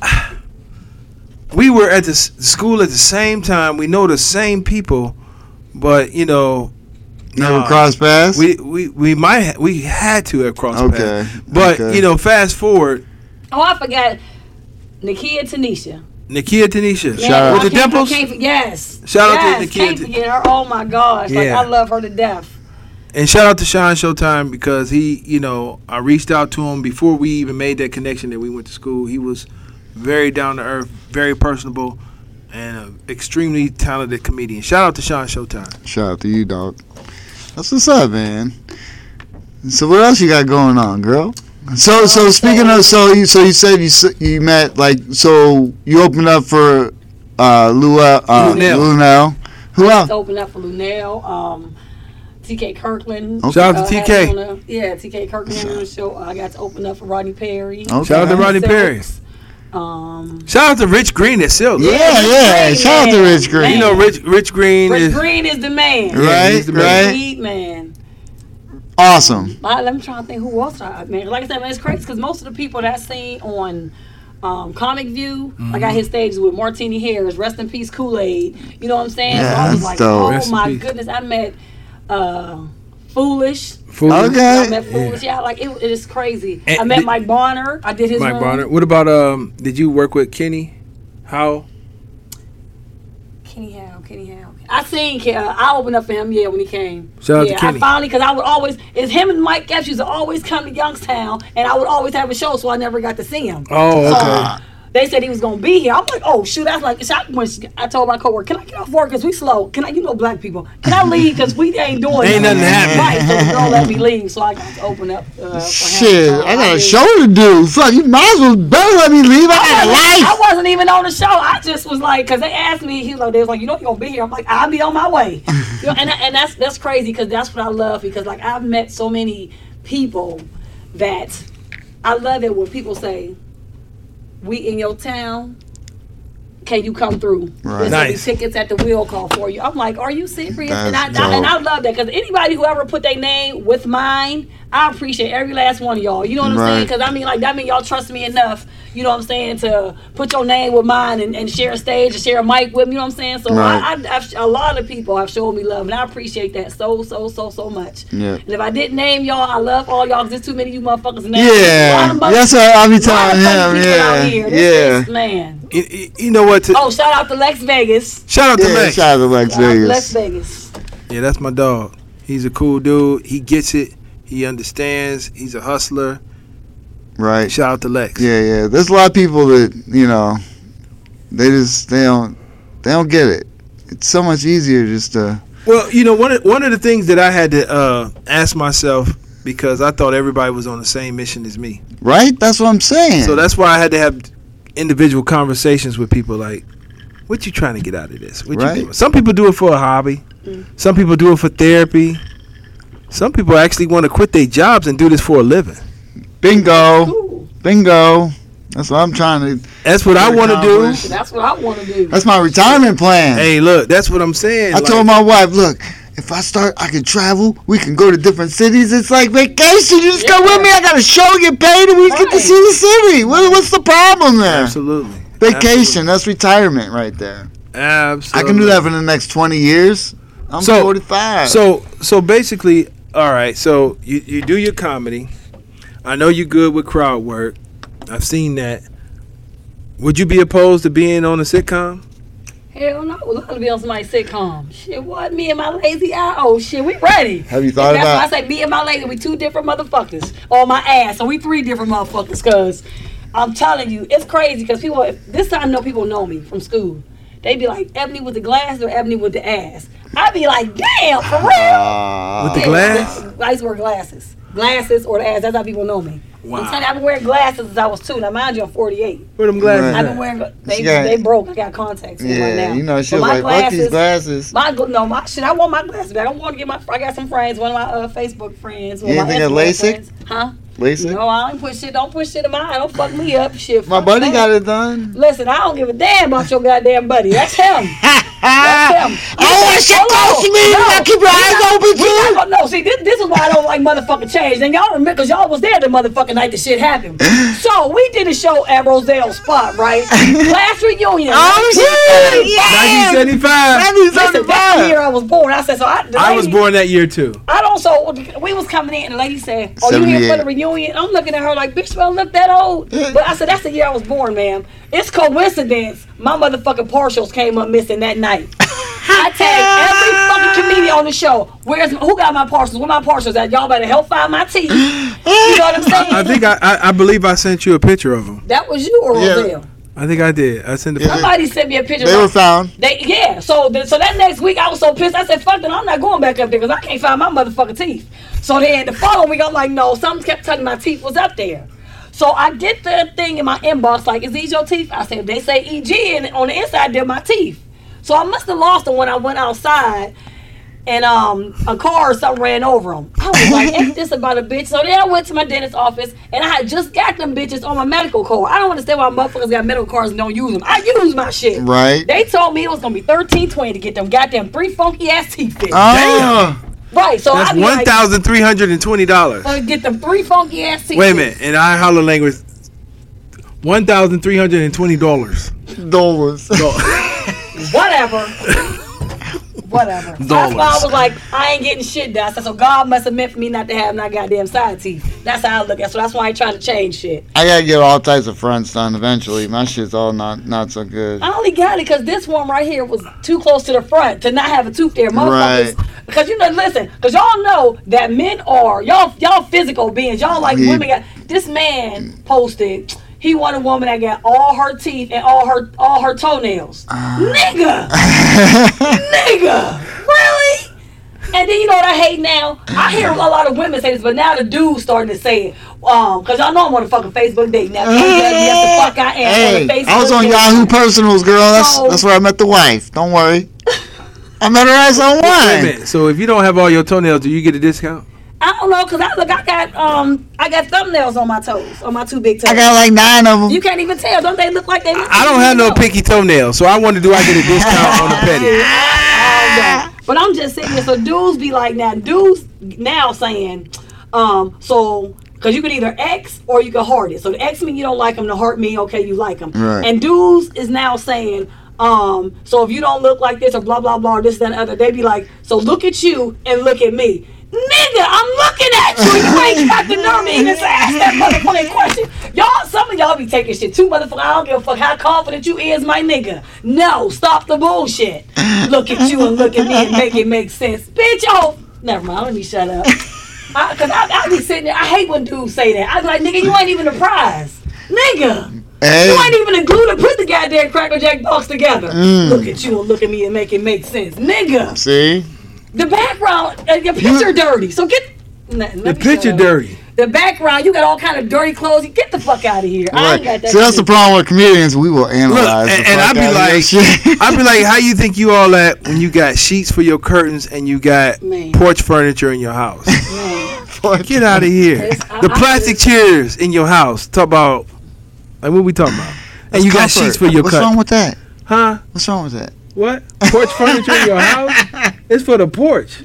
E: We were at the s- school at the same time. We know the same people, but you know,
D: Never
E: nah.
D: crossed paths.
E: We we we might ha- we had to have crossed
D: Okay,
E: paths. But
D: okay.
E: you know, fast forward,
F: Oh, I forgot. Nakia Tanisha.
E: Nakia Tanisha
D: Shout out.
E: with
F: I
E: the
F: can't- I
E: dimples,
F: can't for- yes.
E: Shout out to
F: yes,
E: Nakia
F: Can't
E: Ta-
F: forget her. Oh my gosh. Like
E: Yeah.
F: I love her to death.
E: and shout out to Shine Showtime because he, you know, I reached out to him before we even made that connection that we went to school. He was very down to earth, very personable, and an extremely talented comedian. Shout out to Shine Showtime.
D: Shout out to you, dog. That's what's up, man. So what else you got going on, girl? So so speaking of so you so you said you s- you met like so you opened up for uh Lua uh
E: Lunel.
D: Lunel. Who else?
F: To open up for Lunel, um, T K Kirkland.
D: Okay.
E: Shout out to
F: uh,
E: T
F: had
E: K.
F: on the- yeah, T K Kirkland had on the show. I got to open up for Rodney Perry.
D: Okay.
E: Shout out to Rodney
F: Silks.
E: Perry.
F: Um,
E: Shout out to Rich Green at Silk.
D: Yeah, yeah.
F: Green,
D: Shout out to
F: man.
D: Rich Green.
E: You know, Rich Rich Green
F: Rich
E: is
F: Green is the man.
E: Yeah,
D: Right,
E: he's the
D: right.
E: man.
F: Sweet man.
D: Awesome.
F: I, let me try to think who else I man. Like I said, man, it's crazy because most of the people that I seen on um, Comic View,
E: Mm-hmm.
F: I got his stages with Martini Harris, rest in peace Kool Aid. You know what I'm saying?
D: Yeah,
F: so I was
D: that's
F: like,
D: dope.
F: oh
E: Rest in
F: my
E: peace.
F: goodness, I met uh, Foolish.
E: Fool.
F: I
D: Okay.
F: met Foolish. Yeah, like it, it is crazy.
E: And
F: I met
E: did-
F: Mike Bonner. I did his
E: Mike
F: room.
E: Bonner. What about um? Did you work with Kenny? How?
F: Kenny Howe, Kenny Howe. I seen Ken, uh, I opened up for him, yeah, when he came.
E: Shout out to
F: yeah,
E: Kenny.
F: I finally, because I would always, it's him and Mike Epps used to always come to Youngstown, and I would always have a show, so I never got to see him.
E: Oh,
F: So,
E: okay.
F: they said he was gonna be here. I'm like, oh shoot! I was like, so I, when she- I told my coworker, can I get off work because we slow? Can I, you know, black people, can I leave because we ain't doing
E: Ain't nothing happening.
F: Right, so the girl let me leave, so I got to open up uh, for him.
D: Shit,
F: So
D: I got a
F: did-
D: show to do. Fuck, you might as well better let me leave. I got a
F: I
D: life.
F: wasn't even on the show. I just was like, because they asked me, he was like, they was like, you know, you're gonna be here. I'm like, I'll be on my way. You know, and and that's that's crazy because that's what I love because like I've met so many people that I love it when people say, we in your town. Can you come through?
D: Right.
F: There's gonna be
E: Nice.
F: tickets at the wheel call for you. I'm like, are you serious? And I,
D: That's
F: I and I
D: dope.
F: love that because anybody who ever put their name with mine, I appreciate every last one of y'all. You know what I'm
D: Right.
F: saying? Because I mean, like that mean y'all trust me enough. You know what I'm saying to put your name with mine and, and share a stage and share a mic with me. You know what I'm saying? So
D: Right.
F: I, I, I've, a lot of people have shown me love, and I appreciate that so so so so much.
D: Yeah.
F: And if I didn't name y'all, I love all y'all because there's too many of you motherfuckers. Names.
D: Yeah, that's what I'll be telling him.
F: Yeah.
D: Yeah,
F: This is,
D: yeah.
F: man.
E: You, you- you know what? To,
F: Oh, shout out to Lex Vegas.
E: shout out to
D: Yeah,
E: Lex.
D: shout out to Lex
F: Shout out to Lex
D: Vegas.
F: Vegas.
E: Yeah, that's my dog. He's a cool dude. He gets it. He understands. He's a hustler.
D: Right.
E: Shout out to Lex.
D: Yeah, yeah. There's a lot of people that, you know, they just they don't They don't get it. It's so much easier just to.
E: Well, you know, one of, one of the things that I had to uh, ask myself, because I thought everybody was on the same mission as me.
D: Right? That's what I'm saying.
E: So that's why I had to have individual conversations with people like, what you trying to get out of this? What
D: Right.
E: you doing? Some people do it for a hobby.
F: Mm.
E: Some people do it for therapy. Some people actually want to quit their jobs and do this for a living.
D: Bingo.
F: Ooh,
D: Bingo. That's what I'm trying to.
E: That's what I want to do.
D: accomplish.
F: that's what I want to do.
D: That's my retirement plan.
E: Hey, look, that's what I'm saying.
D: I
E: Like,
D: told my wife, look, if I start, I can travel. We can go to different cities. It's like vacation. You just go
F: Yeah.
D: with me. I got a show, get paid, and we get to
F: Right.
D: see the city. What, what's the problem there?
E: Absolutely.
D: Vacation. That's retirement right there.
E: Absolutely.
D: I can do that for the next twenty years. I'm
E: So-
D: forty-five.
E: So, so basically, all right. So you, you do your comedy. I know you're good with crowd work. I've seen that. Would you be opposed to being on a sitcom?
F: Hell no, we're gonna be on somebody's sitcom. Shit, what? Me and my lazy eye? Oh shit, we ready.
D: Have you thought
F: That's
D: about-
F: why I say me and my lazy, we two different motherfuckers. On my ass, so we three different motherfuckers. Cause I'm telling you, it's crazy. Cause people, if, this time I know people know me from school. They be like, Ebony with the glasses or Ebony with the ass. I be like, damn, for real.
D: Uh,
E: With the
F: Yeah,
E: glass?
F: I used to wear glasses. Glasses or the ass. That's how people know me.
E: Wow.
F: I'm telling you, I've been wearing glasses since I was two. Now, mind you, I'm forty-eight.
E: Where them glasses?
D: Right.
F: I've
E: at?
F: been wearing. They,
D: She got-
F: they broke. I got contacts in right
D: yeah,
F: now.
D: you know, she
F: But
D: was
F: my
D: like, fuck these glasses.
F: My gl- no, my shit. I want my glasses back. I want to get my. I got some friends. One of my uh, Facebook friends. one
D: You
F: of my
D: ain't think of
F: Instagram
D: LASIK?
F: friends. Huh?
D: LASIK?
F: No, I don't put shit. Don't put shit in mine. Don't fuck me up. Shit.
D: My
F: fuck
D: buddy
F: that.
D: got it done.
F: Listen, I don't give a damn about your goddamn buddy. That's him. That's him.
D: I want shit
F: Hold
D: close
F: on.
D: to me. You
F: No,
D: gotta keep your
F: we
D: eyes
F: not-
D: open,
F: we not
D: too.
F: gonna- No, see, this, this is why I don't like motherfucking change. And y'all remember, because y'all was there the motherfucking night the shit happened. So we did a show at Roselle's spot, right? Class reunion.
D: Oh, shit. Yeah.
E: nineteen seventy-five.
F: Listen, that's the year
D: seventy-five.
F: I was born. I said, so I, the
E: I was
F: lady-
E: born that year too.
F: I don't, so we was coming in and the lady said, oh, you here for
D: seventy-eight.
F: the reunion? I'm looking at her like, bitch, you don't look that old. But I said, that's the year I was born, ma'am. It's coincidence my motherfucking partials came up missing that night. I tagged every fucking comedian on the show. Where's who got my parcels? Where my parcels at? Y'all better help find my teeth. You know what I'm saying?
E: I think I, I, I believe I sent you a picture of them.
F: that was you or
D: Yeah.
F: Roselle.
E: I think I did. I sent the
D: Yeah.
E: picture.
F: Somebody sent me a picture.
D: They
F: like-
D: were found.
F: They yeah. So the, so that next week I was so pissed. I said, "Fuck it, I'm not going back up there because I can't find my motherfucking teeth." So then the following week I'm like, "No, something kept telling me my teeth was up there." So I get the thing in my inbox like, "Is these your teeth?" I said, "They say E G and on the inside they're my teeth." So I must have lost them when I went outside. And um, a car or something ran over them. I was like, ain't this about a bitch? So then I went to my dentist's office, and I had just got them bitches on my medical card. I don't understand why motherfuckers got medical cards and don't use them. I use my shit.
D: Right.
F: They told me it was gonna be thirteen twenty to get them goddamn three funky ass teeth fixed.
D: Oh.
F: Right. So
E: That's
F: I be
E: one
F: like,
E: thousand three hundred and twenty dollars.
F: uh, get them three funky ass teeth.
E: Wait a
F: fixed.
E: minute. In our holler language, one thousand three hundred and twenty dollars.
D: Dollars.
F: Whatever. Whatever. So that's why I was like, I ain't getting shit done. I said, so God must have meant for me not to have my goddamn side teeth. That's how I look at it. So that's why I ain't trying to change shit.
D: I gotta get all types of fronts done eventually. My shit's all not not so good.
F: I only got it because this one right here was too close to the front to not have a tooth there, motherfuckers.
D: Right.
F: Because you know, listen, because y'all know that men are y'all y'all physical beings. Y'all like
D: Yeah.
F: women. Got this man posted. He wanted a woman that got all her teeth and all her all her toenails.
D: Uh.
F: Nigga, nigga, really? And then you know what I hate now? I hear a lot of women say this, but now the dudes starting to say it. Um, cause y'all know I'm on a fucking Facebook date now. Can't judge me as the fuck I am.
D: Hey,
F: on a Facebook
D: I was on
F: date.
D: Yahoo Personals, girl. That's
F: So-
D: that's where I met the wife. Don't worry. I met her ass on
E: Wait a
D: one.
E: minute. So if you don't have all your toenails, do you get a discount?
F: I don't know, cause I look, I got um, I got thumbnails on my toes, on my two big toes.
D: I got like nine of them.
F: You can't even tell, don't they look like they? Look
E: I don't have no pinky toenails, so I wonder, do I get a discount on the petty?
F: I don't know. But I'm just saying, this, so dudes be like now, dudes now saying, um, so. Because you could either X or you could heart it. So the X mean you don't like them, the heart mean okay, you like them.
D: Right.
F: And dudes is now saying, um, so if you don't look like this or blah, blah, blah, this, that, and the other, they be like, so look at you and look at me. Nigga, I'm looking at you. You ain't got the nerve to even ask that motherfucking question. Y'all, some of y'all be taking shit too, motherfucker. I don't give a fuck how confident you is, my nigga. No, stop the bullshit. Look at you and look at me and make it make sense. Bitch, oh, never mind. Let me shut up. I, Cause I, I be sitting there. I hate when dudes say that. I be like, nigga, you ain't even the prize, nigga.
D: Hey.
F: You ain't even included put the goddamn Cracker Jack box together.
D: Mm.
F: Look at you and look at me and make it make sense. Nigga.
D: See?
F: The background, uh, your picture
D: You-
F: dirty. So get... Nah,
E: The picture dirty.
F: The background, you got all kind of dirty clothes. You get the fuck out of here. I
D: Right.
F: ain't got that
D: See, that's the
F: shit.
D: problem with comedians. We will
E: Look,
D: analyze.
E: and,
D: the
E: and
D: fuck
E: I'd be
D: out of your
E: like,
D: shit.
E: I'd be like, how you think you all at when you got sheets for your curtains and you got
F: Man.
E: porch furniture in your house?
F: Man.
E: Get out of here.
F: It's- I-
E: The
F: I
E: plastic
F: just-
E: chairs in your house. Talk about, like, what we talking about? And you got
D: Comfort.
E: sheets for your
D: What's
E: cut.
D: wrong with that?
E: Huh?
D: What's wrong with that?
E: What? Porch furniture in your house? It's for the porch.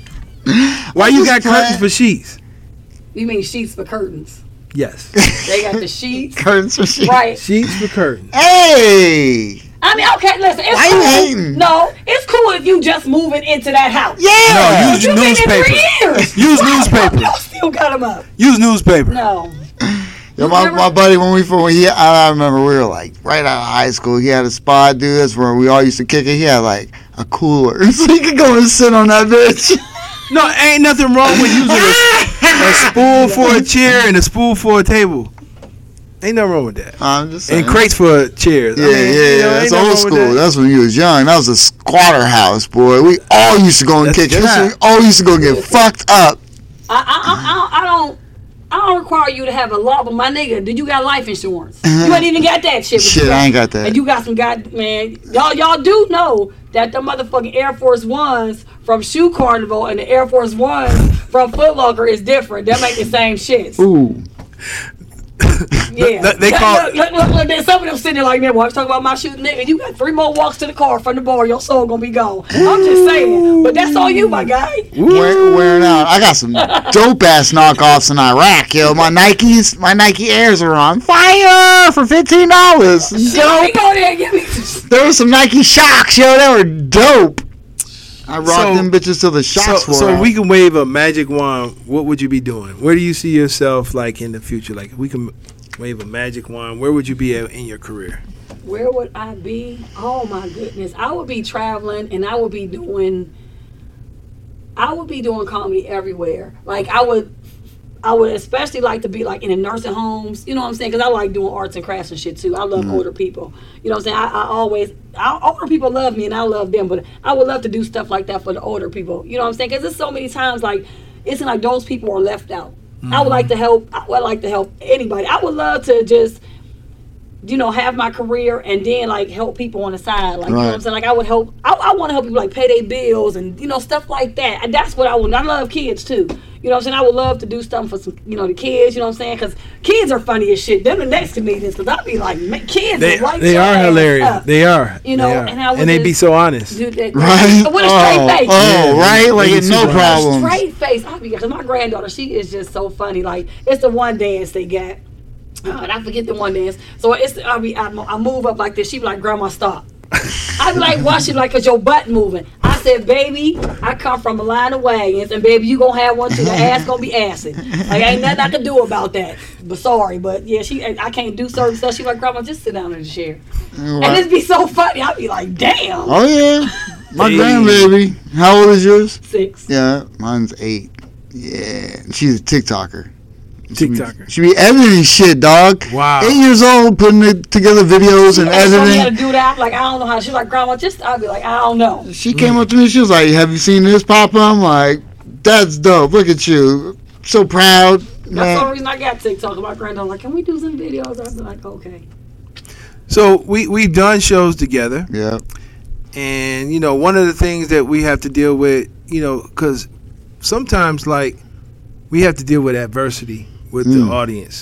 E: Why you got
D: just playing.
E: curtains for sheets?
F: You mean sheets for curtains?
E: Yes.
F: They got the sheets.
D: Curtains for shit.
F: Right.
E: Sheets for curtains.
D: Hey.
F: I mean, okay, listen. It's
D: Why you
F: cool.
D: hating?
F: No, it's cool if you just moving into that house.
D: Yeah.
E: No,
F: But
E: use
F: you been there
E: newspaper.
F: for years.
E: Use
F: Why the fuck
E: newspaper.
F: y'all still got them up.
E: Use newspaper.
F: No.
D: Yo, my, my buddy, when we when he, I remember we were like right out of high school. He had a spot, dude. That's where we all used to kick it. He had like a cooler, so he could go and sit on that bitch.
E: No, ain't nothing wrong with using a, a spool for a chair and a spool for a table. Ain't nothing wrong with that.
D: I'm just saying.
E: And crates for chairs.
D: Yeah,
E: I mean,
D: yeah,
E: you know,
D: yeah.
E: ain't
D: That's
E: nothing
D: old
E: wrong with
D: school.
E: that.
D: That's when you was young. That was a squatter house, boy. We all used to go and
E: That's
D: kick it.
E: trap.
D: We all used to go get fucked up.
F: I, I, I, I, I don't. I don't require you to have a law, but my nigga, did you got life insurance? You ain't even got that shit. with
D: Shit,
F: you.
D: I ain't got that.
F: And you got some god man. Y'all, y'all do know that the motherfucking Air Force Ones from Shoe Carnival and the Air Force Ones from Foot Locker is different. They make the same shit.
D: Ooh.
F: Yeah.
E: Th- they
F: Look,
E: call-
F: look, look, look, look, there's some of them sitting there like, man, well, I was talking about my shoe, nigga. You got three more walks to the car from the bar. Your soul gonna be gone. I'm just saying. But that's on you, my guy.
D: Wear, wearing out. I got some dope ass knockoffs in Iraq, yo. My Nikes, my Nike Airs are on fire for fifteen dollars.
F: Yo, we go there and give me some.
D: There were some Nike Shocks, yo. They were dope. I rocked
E: So-
D: them bitches till the
E: So,
D: shots were
E: so
D: out.
E: we can wave a magic wand. What would you be doing? Where do you see yourself like in the future? Like if we can wave a magic wand, where would you be at in your career?
F: Where would I be? Oh my goodness. I would be traveling and I would be doing I would be doing comedy everywhere. Like I would I would especially like to be like in the nursing homes, you know what I'm saying? Because I like doing arts and crafts and shit too. I love older people. You know what I'm saying? I, I always, I, older people love me and I love them, but I would love to do stuff like that for the older people. You know what I'm saying? Because there's so many times like, it's like those people are left out. I would like to help, I would like to help anybody. I would love to just, you know, have my career and then like help people on the side. Like, you know what I'm
D: Right.
F: saying? Like I would help, I, I want to help people like pay their bills and, you know, stuff like that. And that's what I want. I love kids too. You know what I'm saying? I would love to do something for some, you know, the kids, you know what I'm saying? Because kids are funny as shit. Them the next comedians, because I'll be like, man, kids
E: They
F: will light
E: they
F: your
E: are
F: ass
E: hilarious.
F: up.
E: They are.
F: You know,
E: they are.
F: and I would
E: and they be
F: just
E: so honest.
F: Do that,
D: Right?
F: With a straight
D: oh,
F: face.
D: Oh,
E: Yeah,
D: right? Like,
E: they be
D: no
E: super
D: problems.
F: Straight face. I be because my granddaughter, she is just so funny. Like it's the one dance they got, oh, and I forget the one dance. So it's I be I, I move up like this. She be like, "Grandma, stop." I be like, "Why?" She like, "Cause your butt moving." I said, "Baby, I come from a line of wagons, and baby, you gonna have one too. The ass gonna be assing. Like ain't nothing I can do about that. But sorry, but yeah, she I can't do certain stuff." She like, "Grandma, just sit down in the chair." And it be so funny. I be like, "Damn."
D: Oh, yeah. My
E: Hey.
D: grandbaby. How old is yours?
F: Six.
D: Yeah, mine's eight. Yeah. She's a TikToker. She be-
E: TikToker.
D: She be editing shit, dog.
E: Wow.
D: Eight years old, putting it together videos and
F: She told me how to
D: editing.
F: do that. Like I don't know how. She's like, "Grandma, just." I'll be like, "I don't know."
D: She came up to me. She was like, "Have you seen this, Papa?" I'm like, "That's dope. Look at you. So proud,
F: That's the
D: man."
F: only reason I got TikTok. My granddaughter like, "Can we do some videos?" I'd be like, "Okay."
E: So we we've done shows together,
D: Yeah.
E: and you know one of the things that we have to deal with, you know, because sometimes like we have to deal with adversity with
D: Mm.
E: the audience.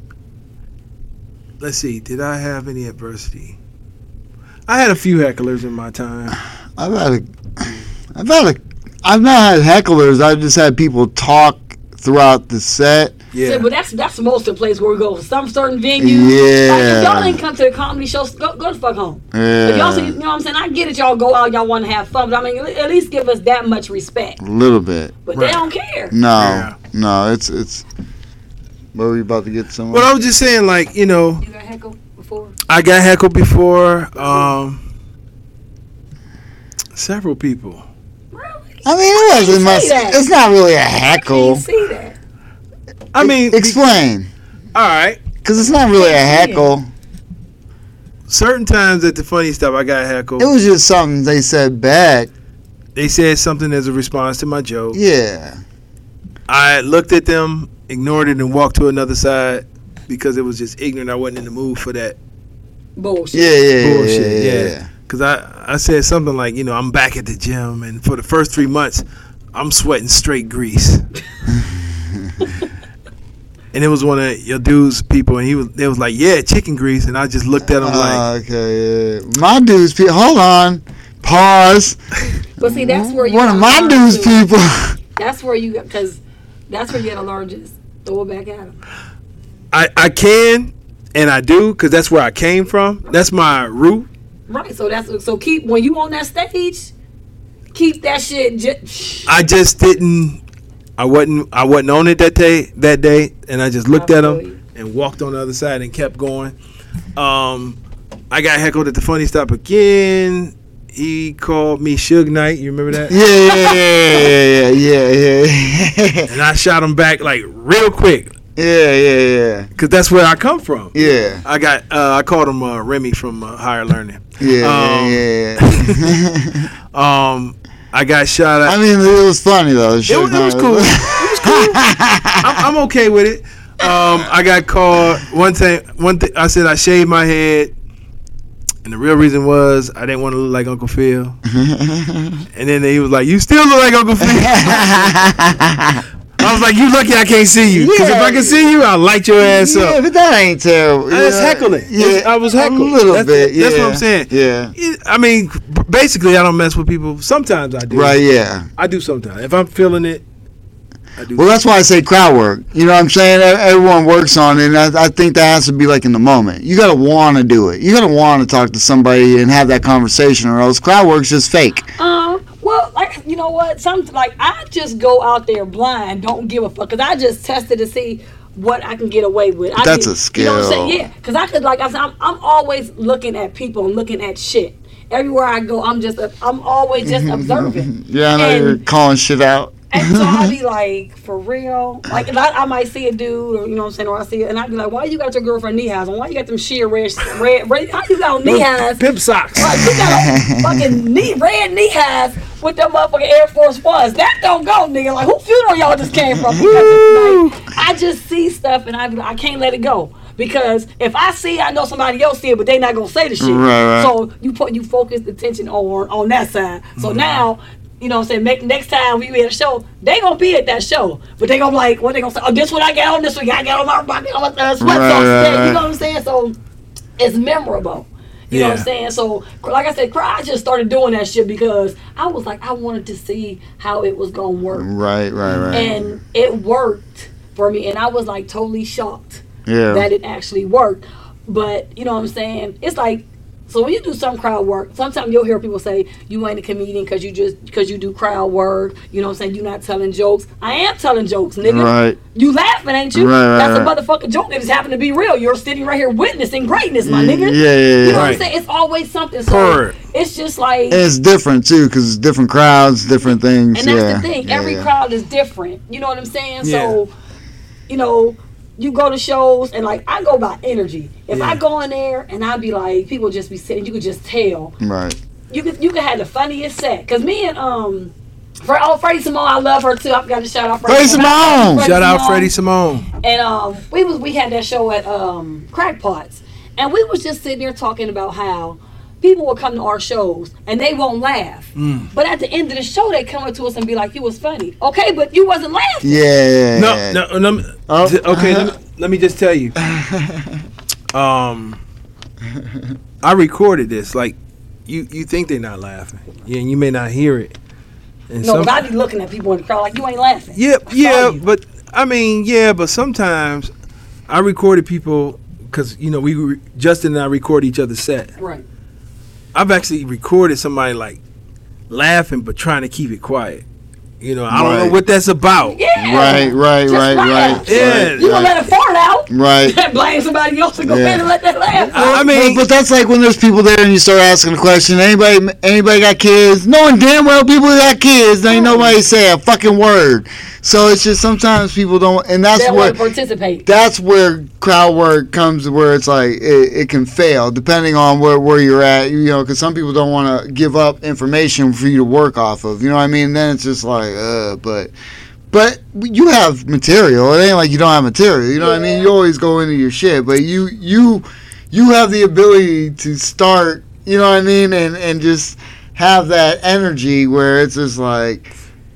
E: Let's see, did I have any adversity? I had a few hecklers in my time.
D: I've had a, I've had a, I've not had hecklers. I've just had people talk throughout the set.
F: Yeah.
E: Yeah,
F: But that's that's most of the place where we go. Some certain venues.
D: Yeah.
F: Like if y'all didn't come to the comedy show, go, go the fuck home.
D: Yeah.
F: If y'all, see, you know what I'm saying? I get it. Y'all go out. Y'all want to have fun. But I mean, at least give us that much respect.
D: A little bit.
F: But
E: Right.
F: they don't care.
D: No,
E: Yeah.
D: no, it's it's. What were you about to get someone?
E: But I was just saying, like, you know,
F: You got heckled before?
E: I got heckled before. Um, several people.
F: Really?
D: I mean, it wasn't
F: see
D: much.
F: that.
D: It's not really a
F: I
D: heckle.
F: can't see that.
E: I mean, be-
D: Explain,
E: all right.
D: because it's not really a heckle.
E: certain times at the funny stuff, I got heckled.
D: It was just something they said back.
E: They said something as a response to my joke.
D: Yeah.
E: I looked at them, ignored it, and walked to another side because it was just ignorant. I wasn't in the mood for that
F: Bullshit.
D: Yeah, yeah,
E: bullshit.
D: yeah.
E: Yeah.
D: yeah.
E: Because I, I said something like, you know, I'm back at the gym, and for the first three months, I'm sweating straight grease. And it was one of your dudes people, and he was, they was like, yeah, chicken grease. And I just looked at him
D: Uh,
E: like,
D: okay, yeah. My dudes, people, hold on. Pause.
F: But see, that's where you
D: One of
F: gotta
D: my
F: learn
D: dudes,
F: to-
D: people.
F: That's where you because that's where you gotta learn just throw it back at them.
E: I, I can, and I do, because that's where I came from. That's my root.
F: Right. So that's so keep when you on that stage, keep that shit. Just,
E: I just didn't. I wasn't. I wasn't on it that day. That day, and I just looked
F: I
E: at
F: feel
E: him
F: you.
E: and walked on the other side and kept going. Um, I got heckled at the funny stop again. He called me Suge Knight. You remember that?
D: Yeah, yeah, yeah, yeah, yeah.
E: And I shot him back like real quick,
D: Yeah, yeah, yeah.
E: cause that's where I come from.
D: Yeah.
E: I got. Uh, I called him uh, Remy from uh, Higher Learning.
D: Yeah,
E: Um,
D: yeah, yeah.
E: Um, I got shot at.
D: I mean, it was funny though.
E: It was, it was cool. It was cool. I'm, I'm okay with it. Um, I got called one thing. One thing I said I shaved my head, and the real reason was I didn't want to look like Uncle Phil. And then he was like, "You still look like Uncle Phil." I was like, "You lucky I can't see you, because if I can see you, I'll light your ass
D: Yeah,
E: up."
D: but that ain't terrible.
E: I was
D: Yeah.
E: heckling.
D: Yeah,
E: I was heckled.
D: a little
E: that's,
D: bit. Yeah,
E: That's what I'm saying.
D: Yeah.
E: It- I mean, b- basically, I don't mess with people. Sometimes I do.
D: Right. Yeah.
E: I do sometimes. If I'm feeling it, I do.
D: Well, that's why I say crowd work. You know what I'm saying? E- Everyone works on it, and I, I think that has to be like in the moment. You got to want to do it. You got to want to talk to somebody and have that conversation, or else crowd work's just fake.
F: Um. Well, like you know what? Some like I just go out there blind, don't give a fuck, cause I just tested to see what I can get away with. I
D: That's
F: get-
D: a
F: You know what I'm
D: skill.
F: saying? Yeah, cause I could like I said, I'm, I'm always looking at people and looking at shit. Everywhere I go, I'm just I'm always just observing.
D: Yeah, I know
F: And-
D: you're calling shit out.
F: And so I'll be like, for real? Like, if I, I might see a dude, or, you know what I'm saying, or I see it, and I'd be like, why you got your girlfriend knee highs on? Why you got them sheer red, red, red, how you got on knee highs?
E: Pimp socks.
F: Like, you got on fucking knee, red knee highs with them motherfucking Air Force Ones. That don't go, nigga. Like, who funeral y'all just came from? Because, like, I just see stuff, and I be like, I can't let it go. Because if I see, I know somebody else see it, but they not gonna say the shit.
D: Right, right.
F: So you put you focus the attention on on that side. So now, you know what I'm saying, make, next time we be at a show, they gonna be at that show. But they gonna be like, what they gonna say? Oh, this what I got on, this what I got on my, my, my uh, sweat
D: Right,
F: socks
D: right,
F: today.
D: right.
F: You know what I'm saying? So it's memorable. You know what I'm
E: Yeah.
F: saying? So, like I said, Cry, I just started doing that shit because I was like, I wanted to see how it was gonna work.
D: Right, right, right.
F: And it worked for me. And I was like totally shocked
D: yeah.
F: that it actually worked. But you know what I'm saying? It's like, so when you do some crowd work, sometimes you'll hear people say you ain't a comedian because you just because you do crowd work. You know what I'm saying? You're not telling jokes. I am telling jokes, nigga.
D: Right.
F: You laughing, ain't you?
D: Right, right,
F: That's
D: right.
F: a motherfucking joke that just happened to be real. You're sitting right here witnessing greatness, my nigga.
D: Yeah, yeah, yeah.
F: You know what
E: Right.
F: I'm saying? It's always something. So
E: Word.
F: it's just like,
D: And it's different too, because it's different crowds, different things.
F: and that's
D: yeah.
F: the thing.
D: yeah,
F: Every
D: yeah.
F: crowd is different. You know what I'm saying?
E: Yeah.
F: So, you know, you go to shows and like I go by energy. If
E: Yeah.
F: I go in there and I be like, people just be sitting, you could just tell.
D: Right.
F: You could you could have the funniest set. Cause me and um, Fre- oh Freddie Simone, I love her too. I forgot to shout out Freddie
D: Freddie Simone!
F: Freddie
E: Shout out
F: Simone.
E: Freddie Simone.
F: And um, we was we had that show at um Crackpots, and we was just sitting there talking about how people will come to our shows and they won't laugh,
E: Mm.
F: but at the end of the show they come up to us and be like, "You was funny, okay, but you wasn't laughing."
D: Yeah.
E: No, no, no. me-
D: Oh.
E: t- Okay, let me, let me just tell you. Um, I recorded this. Like, you, you think they're not laughing, yeah, and you may not hear it. And
F: No,
E: some-
F: but I be looking at people in the crowd like, "You ain't laughing."
E: yeah, yeah,
F: you.
E: but I mean, yeah, but sometimes I recorded people because you know we re- Justin and I record each other's set.
F: Right.
E: I've actually recorded somebody like laughing but trying to keep it quiet. You know, I don't know
D: Right.
E: what that's about.
F: Yeah.
D: Right, right,
F: Just
D: right,
F: laugh.
D: right.
E: Yeah.
D: right,
F: You gonna
D: right.
F: let it fart out?
D: Right.
F: Blame somebody else and go
D: Yeah.
F: ahead and let that laugh.
E: I
F: out.
E: mean,
D: but, but that's like when there's people there and you start asking a question. Anybody, anybody got kids? Knowing damn well people got kids, ain't nobody say a fucking word. So it's just sometimes people don't, and that's
F: They don't
D: where
F: want to participate.
D: that's where crowd work comes, where it's like it, it can fail depending on where, where you're at. You know, because some people don't want to give up information for you to work off of. You know what I mean? Then it's just like, uh, but. But you have material. It ain't like you don't have material. You know what I mean? You always go into your shit, but you you you have the ability to start. You know what I mean? And and just have that energy where it's just like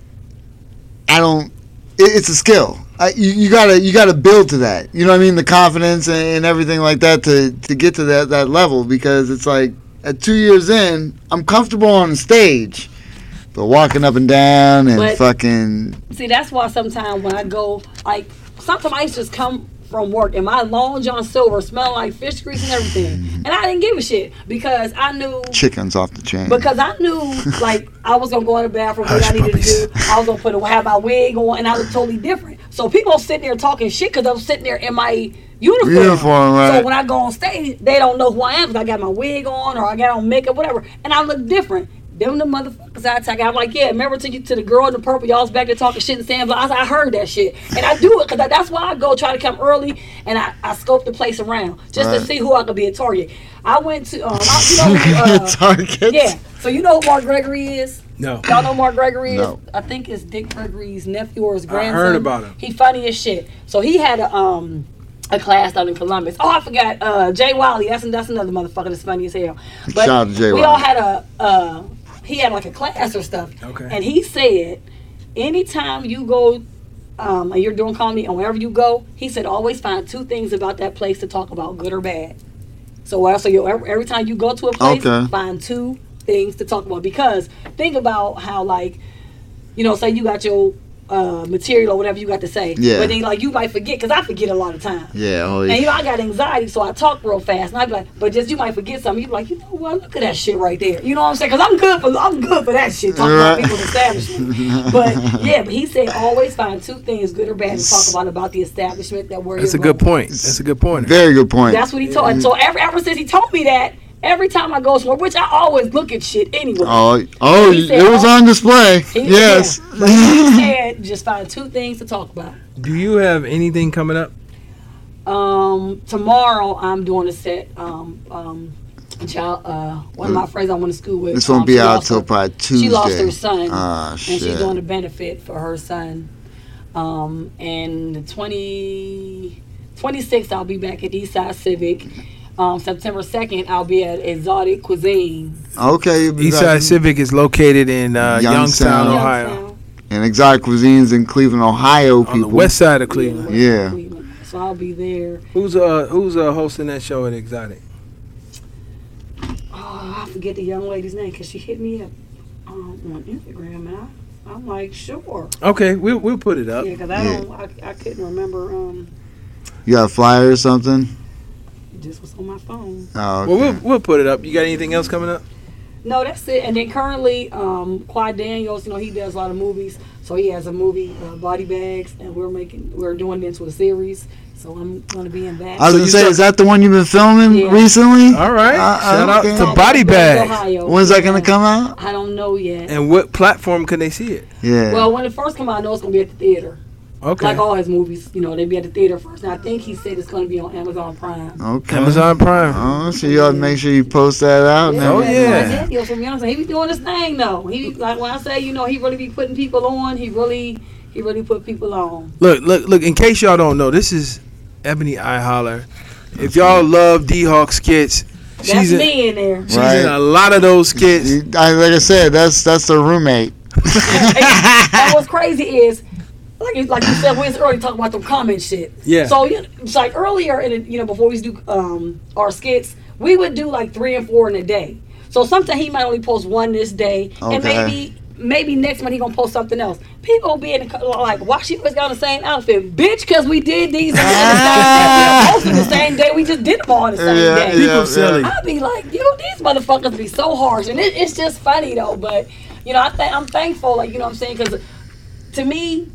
D: I don't. It, it's a skill. I, you, you gotta you gotta build to that. You know what I mean? The confidence and, and everything like that to to get to that that level, because it's like at two years in, I'm comfortable on the stage. But walking up and down and
F: But-
D: fucking
F: See, that's why sometimes when I go, like, sometimes I used to just come from work and my Long John Silver smelling like fish grease and everything. And I didn't give a shit because I knew,
D: chickens off the chain.
F: because I knew, like, I was going to go in the bathroom, what I needed to do. I was going to put a, have my wig on, and I looked totally different. So people sitting there talking shit because I was sitting there in my uniform.
D: Uniform, right.
F: So when I go on stage, they don't know who I am because I got my wig on or I got on makeup, whatever. And I look different. Them the motherfuckers I attack. I'm like, yeah, remember to you to the girl in the purple, y'all's back there talking shit and saying, blah. I, said, I heard that shit. And I do it because that's why I go try to come early and I, I scope the place around just
D: Right.
F: to see who I could be a target. I went to, um, I, you know, uh,
D: Targets.
F: yeah. So you know who Mark Gregory is?
E: no.
F: Y'all know Mark Gregory is?
D: No.
F: I think it's Dick Gregory's nephew or his
E: I
F: grandson.
E: heard about him.
F: He funny as shit. So he had a um a class down in Columbus. Oh, I forgot. Uh, Jay Wiley. That's that's another motherfucker that's funny as hell. But
D: Shout out to Jay
F: we
D: Wiley.
F: all had a uh, he had like a class or stuff.
E: Okay.
F: And he said, anytime you go. Um, and you're doing comedy, and wherever you go, he said, always find two things about that place to talk about, good or bad. So, uh, so you every, every time you go to a place,
D: Okay.
F: find two things to talk about. Because think about how, like, you know, say you got your uh, material or whatever you got to say,
D: Yeah.
F: but then like you might forget, because I forget a lot of times.
D: Yeah, oh
F: And you
D: yeah.
F: know, I got anxiety, so I talk real fast. And I be like, but just you might forget something. You be like, you know what? Look at that shit right there. You know what I'm saying? Because I'm good for I'm good for that shit. Talking
D: Right.
F: about people's establishment. But yeah, but he said always find two things, good or bad, to talk about about the establishment that where
E: That's a
F: you're
E: good
F: going.
E: point. That's a good point.
D: Very good point.
F: That's what he told. And so ever ever since he told me that, every time I go somewhere, which I always look at shit anyway.
D: Oh, oh,
F: He said,
D: it was
F: oh,
D: on display.
F: He-
D: Yes.
F: yeah. But he said just find two things to talk about.
E: Do you have anything coming up?
F: Um, tomorrow I'm doing a set. Um, um, child, uh, one of my friends I went to school with.
D: This won't
F: um,
D: be
F: she
D: out
F: lost
D: till
F: her-
D: probably Tuesday.
F: She lost her son,
D: Ah,
F: and
D: shit.
F: she's doing a benefit for her son. Um, and the twenty, twenty-sixth I'll be back at Eastside Civic. Um, September second I'll be at Exotic Cuisine.
D: Okay. you'll be back
E: Eastside
D: in-
E: Civic is located in uh,
D: Youngstown.
E: Youngstown, Ohio,
F: Youngstown.
D: And Exotic Cuisines in Cleveland, Ohio, people.
E: on the west side of Cleveland.
F: West
D: Yeah.
F: Cleveland. So I'll be there.
E: Who's uh Who's uh hosting that show at Exotic?
F: Oh, I forget the young lady's name because she hit me up um, on Instagram, and I, I'm like, sure.
E: Okay, we'll we'll put it up.
F: Yeah, because I
D: Yeah.
F: don't, I, I couldn't remember. Um,
D: You got a flyer or something?
F: it just was on my phone.
D: Oh, okay.
E: Well, we'll we'll put it up. You got anything else coming up?
F: No, that's it. And then currently, um, Quad Daniels, you know, he does a lot of movies. So he has a movie, uh, Body Bags, and we're making, we're doing it into a series. So I'm going to be in that.
D: I was
E: So
D: gonna
E: you
D: say,
E: start-
D: is that the one you've been filming
F: Yeah.
D: recently?
E: All right.
D: Uh,
E: Shout out
D: okay.
E: to Body Bags.
F: Ohio.
D: When's that gonna
F: Yeah.
D: come out?
F: I don't know yet.
E: And what platform can they see it?
D: Yeah.
F: Well, when it first come out, I know it's going to be at the theater.
E: Okay.
F: Like all his movies, you know, they be at the theater first. And I think he said it's going to be on Amazon Prime.
D: okay.
E: Amazon Prime.
D: Oh, so you ought to make sure you post that out now.
E: Oh, yeah.
F: Quad Daniels from Youngstown, he be doing his thing though. He be, like when I say, you know, he really be putting people on. He really, he really put people on.
E: Look, look, look. In case y'all don't know, this is Ebony Eye Holler. If y'all love D Hawk skits,
F: That's
E: she's in,
F: me in there.
E: she's
D: Right.
E: in a lot of those skits.
D: You- I, like I said, that's that's the roommate.
F: And what's crazy is, like you- like you said, we was early talking about them comment shit.
E: Yeah.
F: So you know, it's like earlier in the, you know, before we used to do um our skits, we would do like three and four in a day. So sometimes he might only post one this day, and
D: Okay.
F: maybe maybe next month he gonna post something else. People be in the, co- like, why she always got the same outfit, bitch? Because we did these and we did the same day. We posted the same day. We just did them all on the same
D: Yeah,
F: day.
D: yeah,
E: People silly.
F: I'd be like, yo, these motherfuckers be so harsh, and it, it's just funny though. But you know, I th- I'm thankful, like you know what I'm saying, because to me,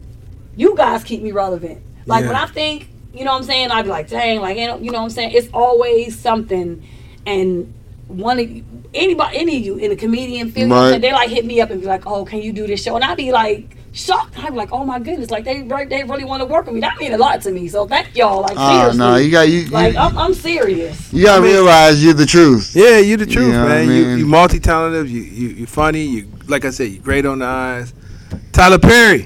F: you guys keep me relevant. Like
E: Yeah.
F: when I think, you know what I'm saying, I'd be like, dang, like, you know, you know what I'm saying? It's always something. And one of you, anybody, any of you in the comedian field,
D: Right.
F: they like hit me up and be like, oh, can you do this show? And I'd be like, shocked. I'd be like, oh my goodness, like they re- they really want to work with me. That mean a lot to me. So thank y'all. Like
D: Oh
F: seriously.
D: no, you got you.
F: like
D: you,
F: I'm, I'm serious.
D: you gotta
E: I mean-
D: realize you're the truth.
E: Yeah, you the truth,
D: You know what
E: man.
D: I
E: You
D: mean?
E: you multi talented. You you you funny. You like I said, you great on the eyes. Tyler Perry,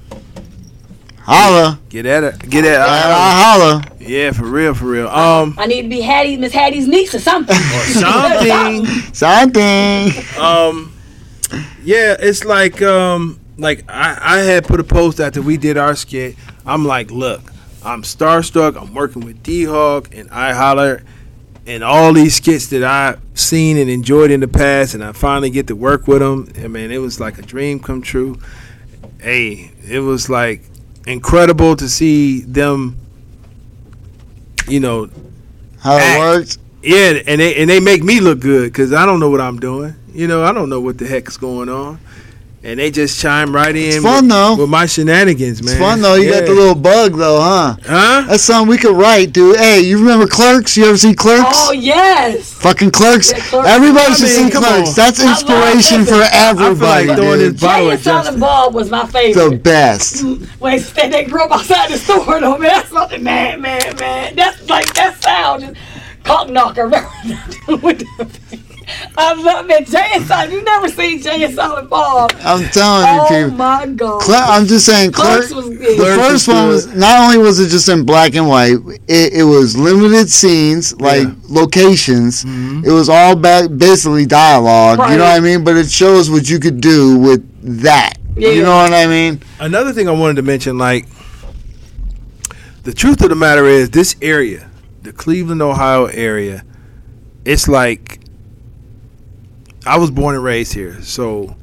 D: Holla,
E: get at it. Get at
D: I,
E: it.
D: I holla.
E: Yeah, for real, for real. Um,
F: I need to be Hattie, Miss Hattie's niece or something.
E: something.
D: Something.
E: Um, yeah, it's like um, like I, I had put a post after we did our skit. I'm like, look, I'm starstruck. I'm working with D-Hawk and I Holler and all these skits that I've seen and enjoyed in the past, and I finally get to work with them. I mean, it was like a dream come true. Hey, it was like incredible to see them, you know,
D: How it
E: Act.
D: works.
E: yeah, and they and they make me look good because I don't know what I'm doing. You know, I don't know what the heck's going on, and they just chime right in.
D: It's fun,
E: with,
D: though.
E: with my shenanigans, man.
D: It's fun though. You got
E: Yeah.
D: the little bug though, huh?
E: huh?
D: That's something we could write, dude. Hey, you remember Clerks? You ever see Clerks?
F: Oh yes.
D: Fucking Clerks.
F: Yeah, Clerks.
D: Everybody
E: I
D: should
E: mean,
D: see
E: come
D: Clerks.
E: on.
D: That's
F: I love
D: inspiration
F: it.
D: for everybody,
E: like throwing
D: dude.
E: this bottle
F: Jay
E: at
F: and Silent
E: Justin.
F: Bob was my
D: The
F: favorite.
D: best.
F: When they, they grew up outside the store, though, man, that's something, man, man, man. That's like that sound, just cock knocker. With the- I love it. Jay and Silent. You never seen Jay and Silent Bob?
D: I'm telling you,
F: Oh
D: people.
F: my god.
D: Cle- I'm just saying, Clerks.
F: Clerks was
D: The
F: good.
E: Clerks
D: first
E: was
D: one
E: good.
D: was not only was it just in black and white, it, it was limited scenes, like
E: Yeah.
D: locations.
E: Mhm.
D: It was all ba- basically dialogue. You know
F: Right.
D: what I mean? But it shows what you could do with that.
F: Yeah.
D: You know what I mean?
E: Another thing I wanted to mention, like, the truth of the matter is, this area, the Cleveland, Ohio area, it's like, I was born and raised here, so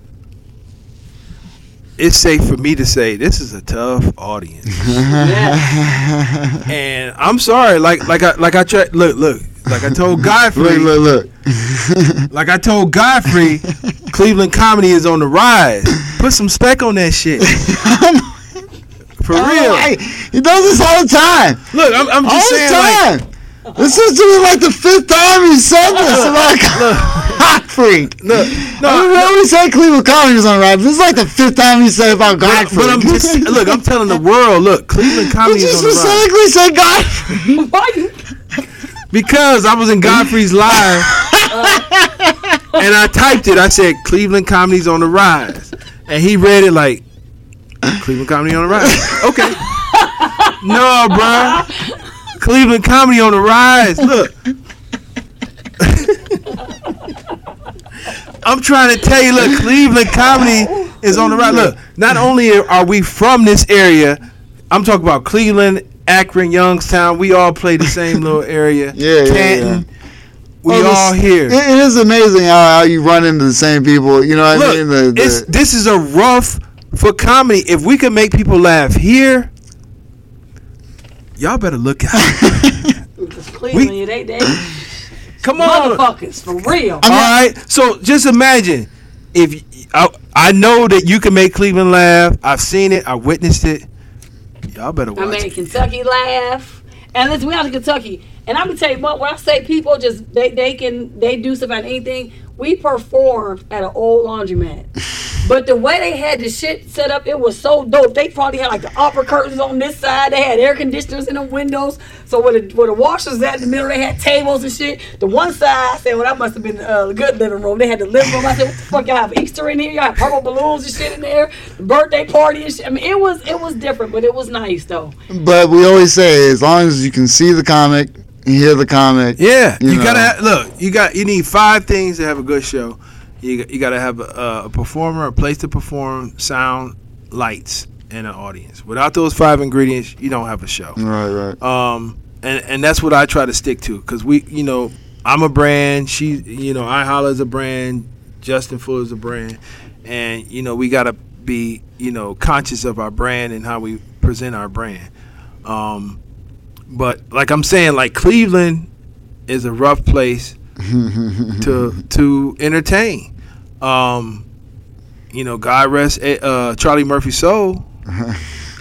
E: it's safe for me to say this is a tough audience.
F: Yeah.
E: And I'm sorry, like like I like I tried. Look, look, like I told Godfrey,
D: Look, look, look.
E: like I told Godfrey, Cleveland comedy is on the rise. Put some spec on that shit. For real.
D: Hey, he does this all the time.
E: Look, I'm, I'm
D: All
E: just
D: the
E: saying, like,
D: time. This is to me like the fifth time he said this about Godfrey.
E: look, no,
D: I mean, we always say Cleveland comedy was on the rise. This is like the fifth time he said about
E: but,
D: Godfrey.
E: but I'm just look. I'm telling the world, look, Cleveland
D: He
E: comedy
D: just
E: is on the rise
D: specifically said Godfrey.
F: Why you?
E: because I was in Godfrey's live and I typed it. I said Cleveland comedy's on the rise, and he read it like Cleveland comedy on the rise. Okay, no, bro. Cleveland comedy on the rise. Look. I'm trying to tell you, look, Cleveland comedy is on the rise. Look, not only are we from this area, I'm talking about Cleveland, Akron, Youngstown. We all play the same little area.
D: Yeah, yeah,
E: Canton.
D: yeah.
E: We
D: Well,
E: all
D: this-
E: here.
D: It, it is amazing how, how you run into the same people. You know what
E: Look,
D: I mean? The, the,
E: it's, this is a rough for comedy. If we can make people laugh here, y'all better look out.
F: Because Cleveland, they, they
E: Come on.
F: motherfuckers, for real.
E: All right. So just imagine if I, I know that you can make Cleveland laugh. I've seen it. I witnessed it. Y'all better watch
F: I made
E: it.
F: Kentucky laugh. And listen, we out to Kentucky. And I'm gonna tell you what, when I say people just they, they can they do stuff at anything, we performed at an old laundromat. But the way they had the shit set up, it was so dope. They probably had like the opera curtains on this side. They had air conditioners in the windows. So where the, where the washers at in the middle, they had tables and shit. The one side, I said, well, that must have been uh, the good living room. They had the living room. I said, what the fuck, y'all have Easter in here? Y'all have purple balloons and shit in there. The birthday party and shit. I mean, it was it was different, but it was nice though.
D: but we always say, as long as you can see the comic, and hear the comic.
E: Yeah,
D: You
E: you,
D: know.
E: gotta have, look. You got you need five things to have a good show. You you gotta have a, a performer, a place to perform, sound, lights, and an audience. Without those five ingredients, you don't have a show.
D: Right, right.
E: Um, and and that's what I try to stick to, because we, you know, I'm a brand. She, you know, I Holla is a brand. Justin Fuller is a brand, and you know we gotta be, you know, conscious of our brand and how we present our brand. Um, but like I'm saying, like Cleveland is a rough place to to entertain. Um, you know, God rest uh, Charlie Murphy's soul.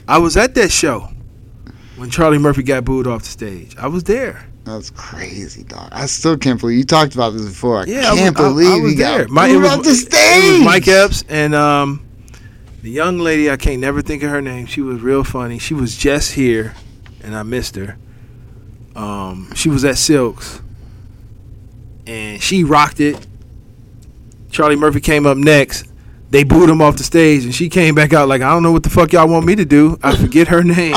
E: I was at that show when Charlie Murphy got booed off the stage. I was there.
D: That's crazy, dog. I still can't believe you talked about this before. I
E: Yeah, I
D: can't
E: was- I-
D: believe
E: I was
D: you
E: there.
D: got
E: My- it
D: booed
E: was-
D: off the
E: It
D: stage.
E: was Mike Epps and um, the young lady. I can't never think of her name. She was real funny. She was just here, and I missed her. Um, she was at Silks, and she rocked it. Charlie Murphy came up next. They booed him off the stage, and she came back out like, I don't know what the fuck y'all want me to do. I forget her name.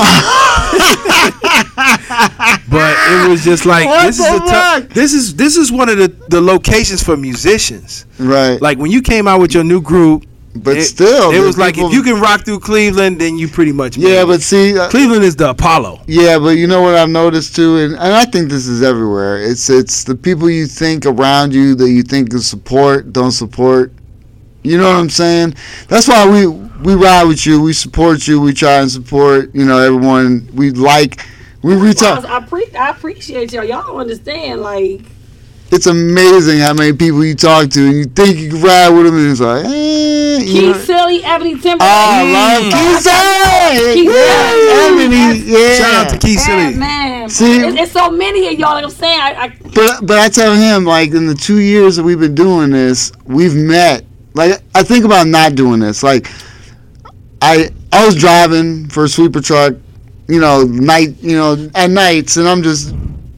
E: But it was just like,
D: What
E: this is
D: the
E: a
D: fuck?
E: tough, this is this is one of the, the locations for musicians.
D: Right.
E: Like when you came out with your new group,
D: but
E: it,
D: still,
E: it
D: the
E: was like
D: people-
E: if you can rock through Cleveland, then you pretty much made
D: Yeah,
E: it.
D: but see, uh,
E: Cleveland is the Apollo.
D: yeah, but you know what I've noticed too, and, and I think this is everywhere. It's it's the people you think around you that you think can support don't support. You know what I'm saying? That's why we we ride with you. We support you. We try and support. You know, everyone. We like. We reach out.
F: I, I, pre- I appreciate y'all. Y'all don't understand, like.
D: It's amazing how many people you talk to, and you think you can ride with them, and it's like, eh. You know?
F: Keith Silly, Ebony Timberlake.
D: Oh, I love Keith Silly.
F: Keith
D: Yeah,
F: Silly.
D: Ebony, yeah.
E: Shout out to Keith
F: Yeah,
E: Silly.
F: man.
D: See-
F: it's, it's so many of y'all. Like I'm saying, I, I
D: But but I tell him, like, in the two years that we've been doing this, we've met. Like, I think about not doing this. Like, I I was driving for a sweeper truck, you know, night, you know, at nights, and I'm just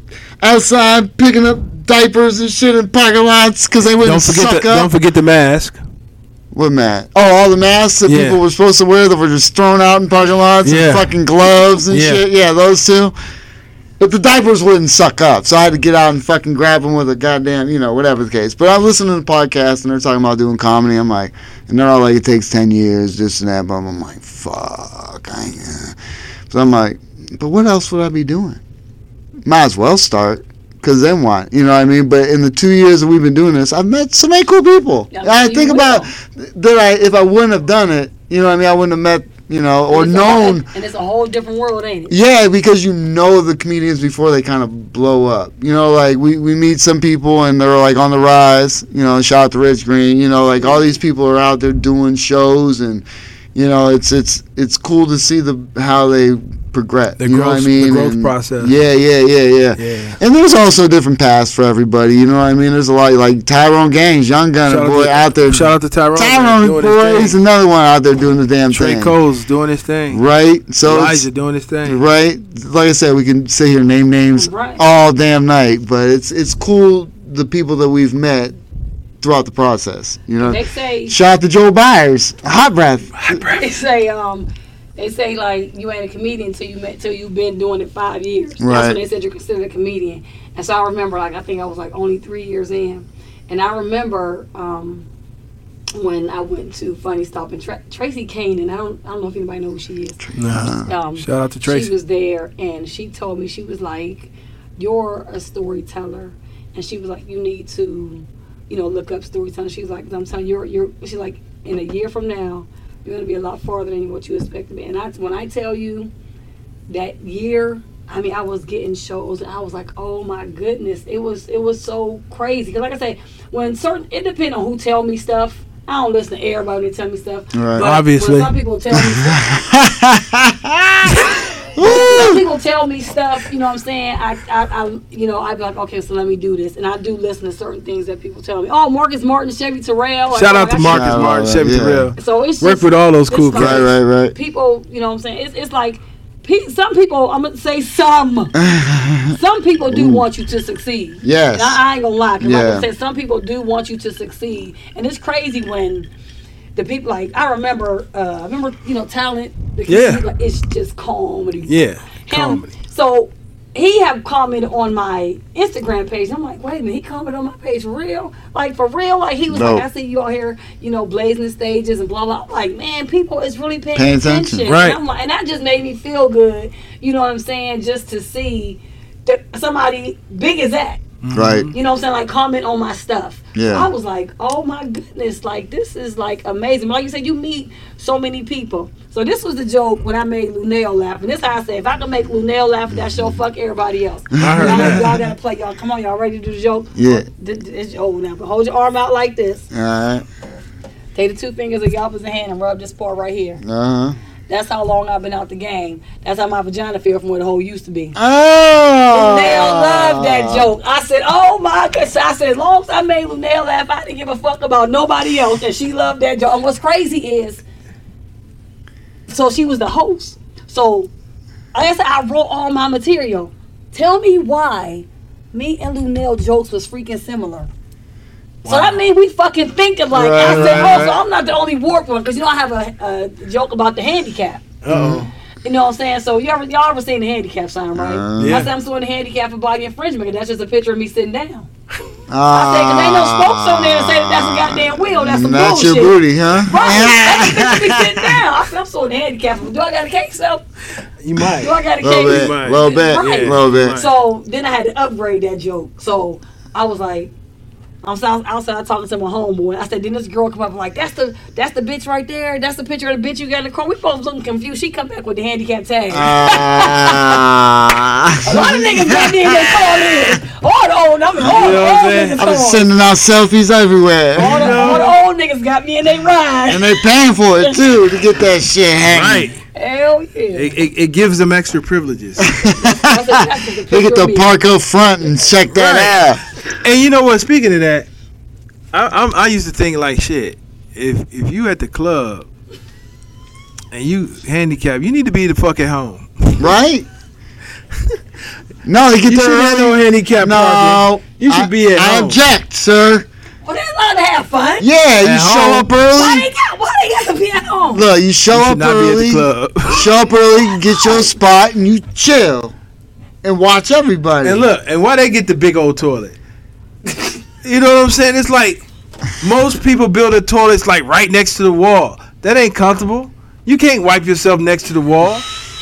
D: outside picking up diapers and shit in parking lots because they wouldn't
E: Don't forget
D: suck
E: the
D: up.
E: don't forget the mask.
D: What mask? Oh, all the masks that
E: Yeah.
D: people were supposed to wear that were just thrown out in parking lots,
E: Yeah.
D: and fucking gloves and
E: Yeah.
D: shit. Yeah, those two. But the diapers wouldn't suck up, so I had to get out and fucking grab them with a goddamn, you know, whatever the case. But I'm listening to the podcast, and they're talking about doing comedy. I'm like, and they're all like, it takes ten years, this and that. But I'm like, fuck. I ain't gonna. So I'm like, but what else would I be doing? Might as well start. Because then what? You know what I mean? But in the two years that we've been doing this, I've met so many cool people.
F: Yeah,
D: I
F: you
D: think
F: will.
D: about that I if I wouldn't have done it, you know what I mean? I wouldn't have met, you know, or
F: it's a
D: known.
F: whole- and it's a whole different world, ain't it?
D: Yeah, because you know the comedians before they kind of blow up. You know, like we, we meet some people and they're like on the rise. You know, shout out to Rich Green. You know, like all these people are out there doing shows, and you know, it's it's it's cool to see the how they progress.
E: The
D: you know
E: growth-
D: what I mean?
E: the growth
D: And-
E: process.
D: Yeah, yeah, yeah, yeah,
E: Yeah.
D: And there's also different paths for everybody. You know what I mean? There's a lot like Tyrone Gaines, Young Gunner
E: Shout
D: boy
E: to,
D: out there.
E: Shout out to Tyrone.
D: Tyrone
E: doing
D: boy,
E: his
D: he's
E: thing.
D: another one out there doing the damn
E: Trey
D: thing.
E: Cole's doing his thing.
D: Right? So it's-
E: Elijah doing his thing.
D: Right, like I said, we can sit here and name names
F: Right.
D: all damn night, but it's it's cool the people that we've met throughout the process. You know,
F: They say
D: shout out to Joe Byers, Hot Breath.
F: they say um they say like you ain't a comedian until you met till you've been doing it five years. That's
D: Right.
F: when they said you're considered a comedian. And so I remember like I think I was like only three years in, and I remember um when I went to Funny Stop and Tra- Tracy Kane, and I don't I don't know if anybody knows who she is.
E: Nah.
F: Um,
E: Shout out to Tracy.
F: She was there, and she told me, she was like, you're a storyteller. And she was like, you need to, you know, look up storytelling. She was like, I'm telling you, you're, you're, she's like, in a year from now, you're going to be a lot farther than what you expect to be. And I, when I tell you that year, I mean, I was getting shows, and I was like, oh my goodness. It was, it was so crazy. Because like I say, when certain, it depends on who tell me stuff. I don't listen to everybody that tell me stuff.
D: Right.
F: But
E: Obviously.
F: when some people tell me stuff, some people tell me stuff, you know what I'm saying? I, I, I, you know, I'd be like, okay, so let me do this. And I do listen to certain things that people tell me. Oh, Marcus Martin, Chevy Terrell. Like,
E: Shout
F: oh,
E: out to
F: that
E: Marcus
D: Shout out,
E: Martin,
D: uh,
E: Chevy
D: yeah.
E: Terrell.
F: shit- So it's
E: Work
F: just,
E: with all those
F: it's
E: cool
F: like
E: guys.
D: Right, right, right.
F: People, you know what I'm saying? It's, it's like, pe- some people, I'm going to say some, some people do want you to succeed.
D: Yes.
F: And I, I ain't going to lie. 'Cause
D: Yeah.
F: like I said, some people do want you to succeed. And it's crazy when the people, like, I remember, uh, I remember, you know, talent. The
E: Yeah.
F: like, it's just comedy.
E: Yeah.
F: Him.
E: Comedy.
F: So he have commented on my Instagram page. I'm like, wait a minute, he commented on my page for real? Like for real? Like he was
D: No.
F: like, I see you out here, you know, blazing the stages and blah blah. I'm like, man, people is really paying,
D: Paying attention.
F: attention.
E: Right.
F: And, I'm like, and that just made me feel good. You know what I'm saying? Just to see that somebody big as that.
D: Right.
F: You know what I'm saying? Like comment on my stuff.
D: Yeah.
F: I was like, oh my goodness, like this is like amazing. Like you said, you meet so many people. So this was the joke when I made Lunell laugh. And this how I said, if I can make Lunell laugh at that show, fuck everybody else.
E: I heard
F: y'all,
E: that.
F: y'all gotta play. Y'all, come on, y'all ready to do the joke?
D: Yeah.
F: Th- th- It's old now, but hold your arm out like this.
D: All right.
F: Take the two fingers of your opposite hand and rub this part right here.
D: Uh huh.
F: That's how long I've been out the game. That's how my vagina feel from where the hole used to be.
D: Oh.
F: Lunel loved that joke. I said, oh my God. I said, as long as I made Lunel laugh, I didn't give a fuck about nobody else. And she loved that joke. And what's crazy is, so she was the host. So like I said, I wrote all my material. Tell me why me and Lunel jokes was freaking similar. Wow. So that means we fucking think alike.
D: Right,
F: I said,
D: right,
F: oh, so
D: right.
F: I'm not the only warped one, because you know I have a, a joke about the handicap.
E: Uh-oh.
F: You know what I'm saying? So you ever y'all ever seen the handicap sign, right?
D: Uh,
E: yeah.
F: I said I'm suing the handicap for body infringement, because that's just a picture of me sitting down.
D: Uh,
F: I said, because ain't no spokes on there to say that that's a goddamn wheel. That's some
D: Not
F: bullshit.
D: your booty, huh?
F: Right. That's a picture of me sitting down. I said I'm suing the handicap. Do I got a case up?
E: You might.
F: Do I got a
D: Little
F: case?
D: bit,
E: Right.
D: little bit,
F: Right.
D: little bit.
F: So then I had to upgrade that joke. So I was like, I'm outside, outside talking to my homeboy. I said, then this girl come up and like, that's the that's the bitch right there. That's the picture of the bitch you got in the car. We both looking confused. She come back with the handicap tag.
D: Uh,
F: A lot of niggas got in there call in. All the old, I mean, all
E: You know
F: the
E: what I'm
F: old
E: saying?
F: niggas
D: I was
F: call.
D: sending out selfies everywhere.
F: All the, all the old niggas got me in they ride.
D: And they paying for it too to get that shit hanging.
E: Right.
F: Hell yeah.
E: It, it, it gives them extra privileges.
F: I said, that's just a
D: They get
F: picture
D: to
F: of me.
D: park up front and check that out.
E: And you know what? Speaking of that, I, I'm, I used to think like shit. If if you at the club and you handicapped, you need to be the fuck at home.
D: Right? No, they get
E: You
D: there
E: should have no
D: early.
E: handicap
D: No,
E: parking. You should
D: I,
E: be at
D: I
E: home.
D: object, sir.
F: Well, they're allowed to have fun.
D: Yeah, you
E: At
D: show
E: home.
D: up
F: Why
D: early.
F: they got? Why they got to be at home?
D: Look, you show
E: You
D: up
E: should not
D: early.
E: be at the club.
D: Show up early, you get your spot, and you chill and watch everybody.
E: And look, and why they get the big old toilet? You know what I'm saying? It's like most people build their toilets like right next to the wall. That ain't comfortable. You can't wipe yourself next to the wall.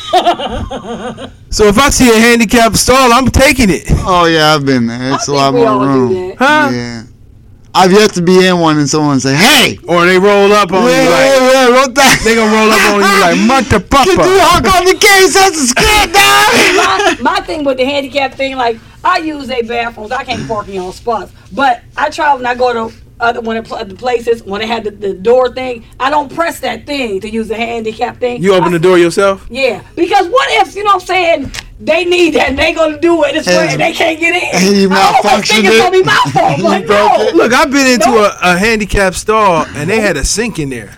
E: So if I see a handicapped stall, I'm taking it.
D: Oh yeah, I've been there. It's
F: I
D: a
F: think
D: lot
F: we
D: more
F: all do
D: room.
F: that.
E: Huh?
D: Yeah, I've yet to be in one and someone say, "Hey,
E: Or they roll up on
D: yeah,
E: you like
D: yeah, yeah, what the?"
E: they gonna roll up on you like mother
D: Get the
E: papa.
D: hawk on the case. That's a scared dog.
F: my, my thing with the handicap thing, like I use a bathrooms. I can't park in all spots, but I try when I go to other when it, the places when they had the, the door thing. I don't press that thing to use the handicap thing.
E: You open
F: I,
E: the door yourself?
F: Yeah, because what if you know what I'm saying? They need that and they gonna do it this way and they can't get in.
D: And you
F: I almost think it's
D: malfunctioned
F: gonna be
D: it.
F: my fault.
D: You
F: Like,
D: broke
F: no.
D: it.
E: Look, I've been into
F: No.
E: a, a handicapped stall and they had a sink in there.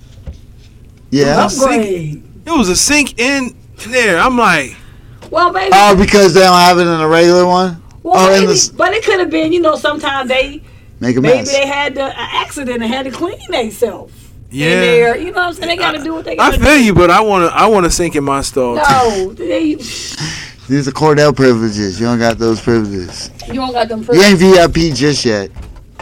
D: Yeah.
F: Upgrade.
E: It was a sink in there. I'm like,
F: Well, maybe.
D: Oh, because they don't have it in a regular one.
F: well,
D: oh, in
F: maybe,
D: the
F: but it could have been. You know, sometimes they
D: make a
F: maybe
D: mess.
F: they had the, an accident and had to clean themselves.
E: yeah.
F: In there, you know what I'm saying? They got to do what they
E: I
F: got to do.
E: feel you, but I want to. I want to sink in my stall. too.
F: No, they,
D: These are Cordell privileges. You don't got those privileges.
F: you don't got them.
D: You
F: Privileges.
D: ain't V I P just yet.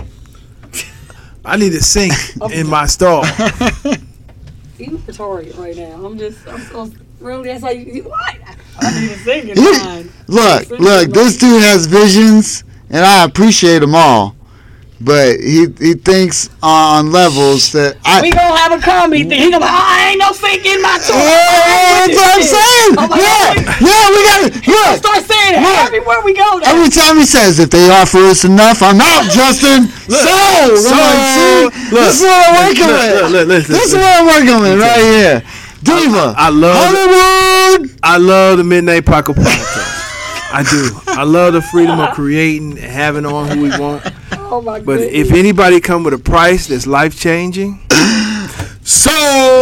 E: I need a sink in my stall.
F: You retarded right now. I'm just, I'm so really. That's how you. you what? I need a singing line.
D: Look, look, this dude has visions, and I appreciate them all. But he he thinks on levels that I.
F: We gonna have a comedy thing. He gonna be, I ain't no sink in my toilet.
D: Yeah, that's what I'm saying.
F: I'm like,
D: Yeah, yeah, we got it. Look,
F: Start saying it
D: Look.
F: everywhere we go. Now.
D: every time he says, "If they offer us enough, I'm out, Justin." so, I'm
E: so,
D: like, see,
E: look,
D: this is what I'm working
E: look,
D: with.
E: look, look, listen,
D: this is
E: listen.
D: what I'm working with right here. Diva,
E: I love-
D: Hollywood.
E: I love the Midnight Pocket Podcast. I do. I love the freedom of creating and having on who we want.
F: Oh my
E: But
F: goodness.
E: if anybody come with a price that's life changing, so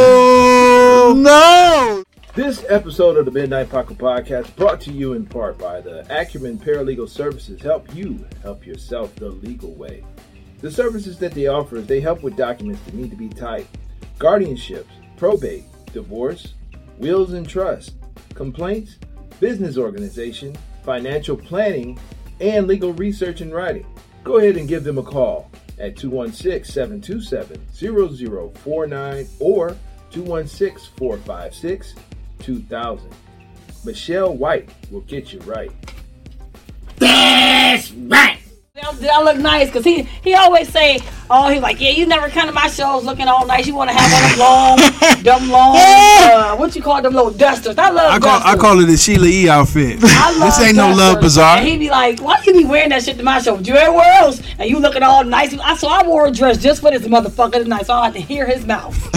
D: No.
G: This episode of the Midnight Pocket Podcast brought to you in part by the Acumen Paralegal Services. Help you help yourself the legal way. The services that they offer is they help with documents that need to be typed, guardianships, probate, divorce, wills and trust, complaints, business organization, financial planning, and legal research and writing. Go ahead and give them a call at two one six, seven two seven, zero zero four nine or two one six, four five six, two thousand. Michelle White will get you right.
F: That's right. Did I look nice? Because he, he always say, oh, he's like, yeah, you never come to my shows looking all nice. You want to have one of them long, them long, uh, what you call them little dusters. I love
E: I call
F: dusters.
E: I call it a Sheila E outfit.
F: I love
E: This ain't no Love
F: dusters.
E: Bazaar.
F: And he be like, why you be wearing that shit to my show? Do you everywhere else? And you looking all nice. I, so I wore a dress just for this motherfucker tonight, so I had to hear his mouth.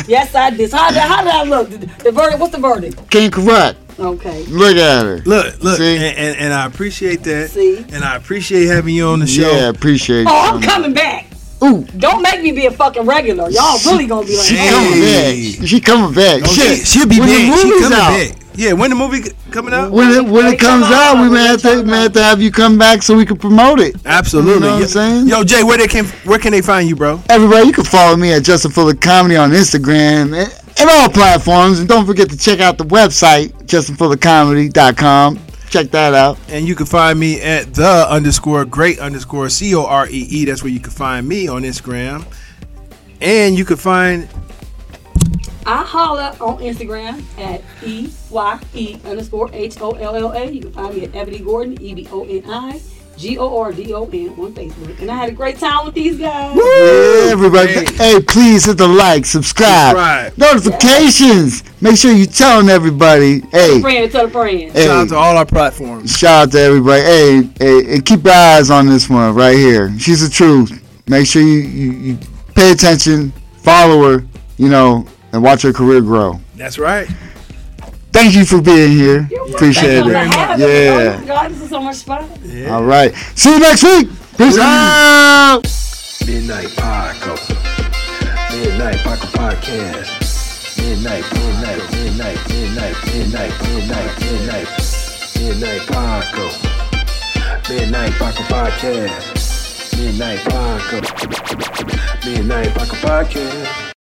F: Yes, I did. So how did, how did I look? The, the verdict. What's the verdict?
D: King correct.
F: Okay.
D: Look at her.
E: Look, look,
D: See?
E: and, and, and I appreciate that.
F: See?
E: And I appreciate having you on the show.
D: Yeah, appreciate
F: Oh,
D: you.
F: I'm coming back.
D: Ooh.
F: Don't make me be a fucking regular. Y'all really gonna be like,
D: She
E: Hey.
D: coming back. She coming back.
E: Oh,
D: Shit.
E: she, she'll be
D: when
E: back.
D: the
E: She
D: movie's
E: coming
D: out,
E: back. Yeah, when the movie c- coming out?
D: When it when it comes out, we may have to may have to have you come back so we can promote it.
E: Absolutely.
D: You know what I'm
E: Yo-
D: saying?
E: Yo, Jay, where they can where can they find you, bro?
D: Everybody, you can follow me at Justin Fuller Comedy on Instagram and, and all platforms. And don't forget to check out the website, justin fuller comedy dot com. Check that out.
E: And you can find me at the underscore great underscore C O R E E. That's where you can find me on Instagram. And you can find
F: I holla on Instagram at E Y E underscore H O L L A. You can find me at Ebony Gordon, E B O N I G O R D O N on Facebook. And I had a great time with these guys.
D: Yeah, everybody.
E: Hey.
D: Hey, please hit the like, subscribe,
E: Subscribe.
D: notifications. Make sure you telling everybody. Hey,
F: Friend, tell a friend.
D: hey.
E: shout out to all our platforms.
D: Shout out to everybody. Hey, hey, and keep your eyes on this one right here. She's the truth. Make sure you, you, you pay attention, follow her, you know, and watch her career grow.
E: That's right.
D: Thank you for being here.
F: You're welcome.
D: Appreciate
F: Thank you for
D: it.
F: having me.
D: Yeah.
F: Oh my God, this is so much fun.
E: Yeah.
D: All right. See you next week. Peace out.
B: Midnight Paco. Midnight Paco Podcast. Midnight, midnight, midnight, midnight, midnight, midnight, midnight, midnight Paco. Midnight Paco Podcast. Midnight Paco. Midnight Paco Podcast.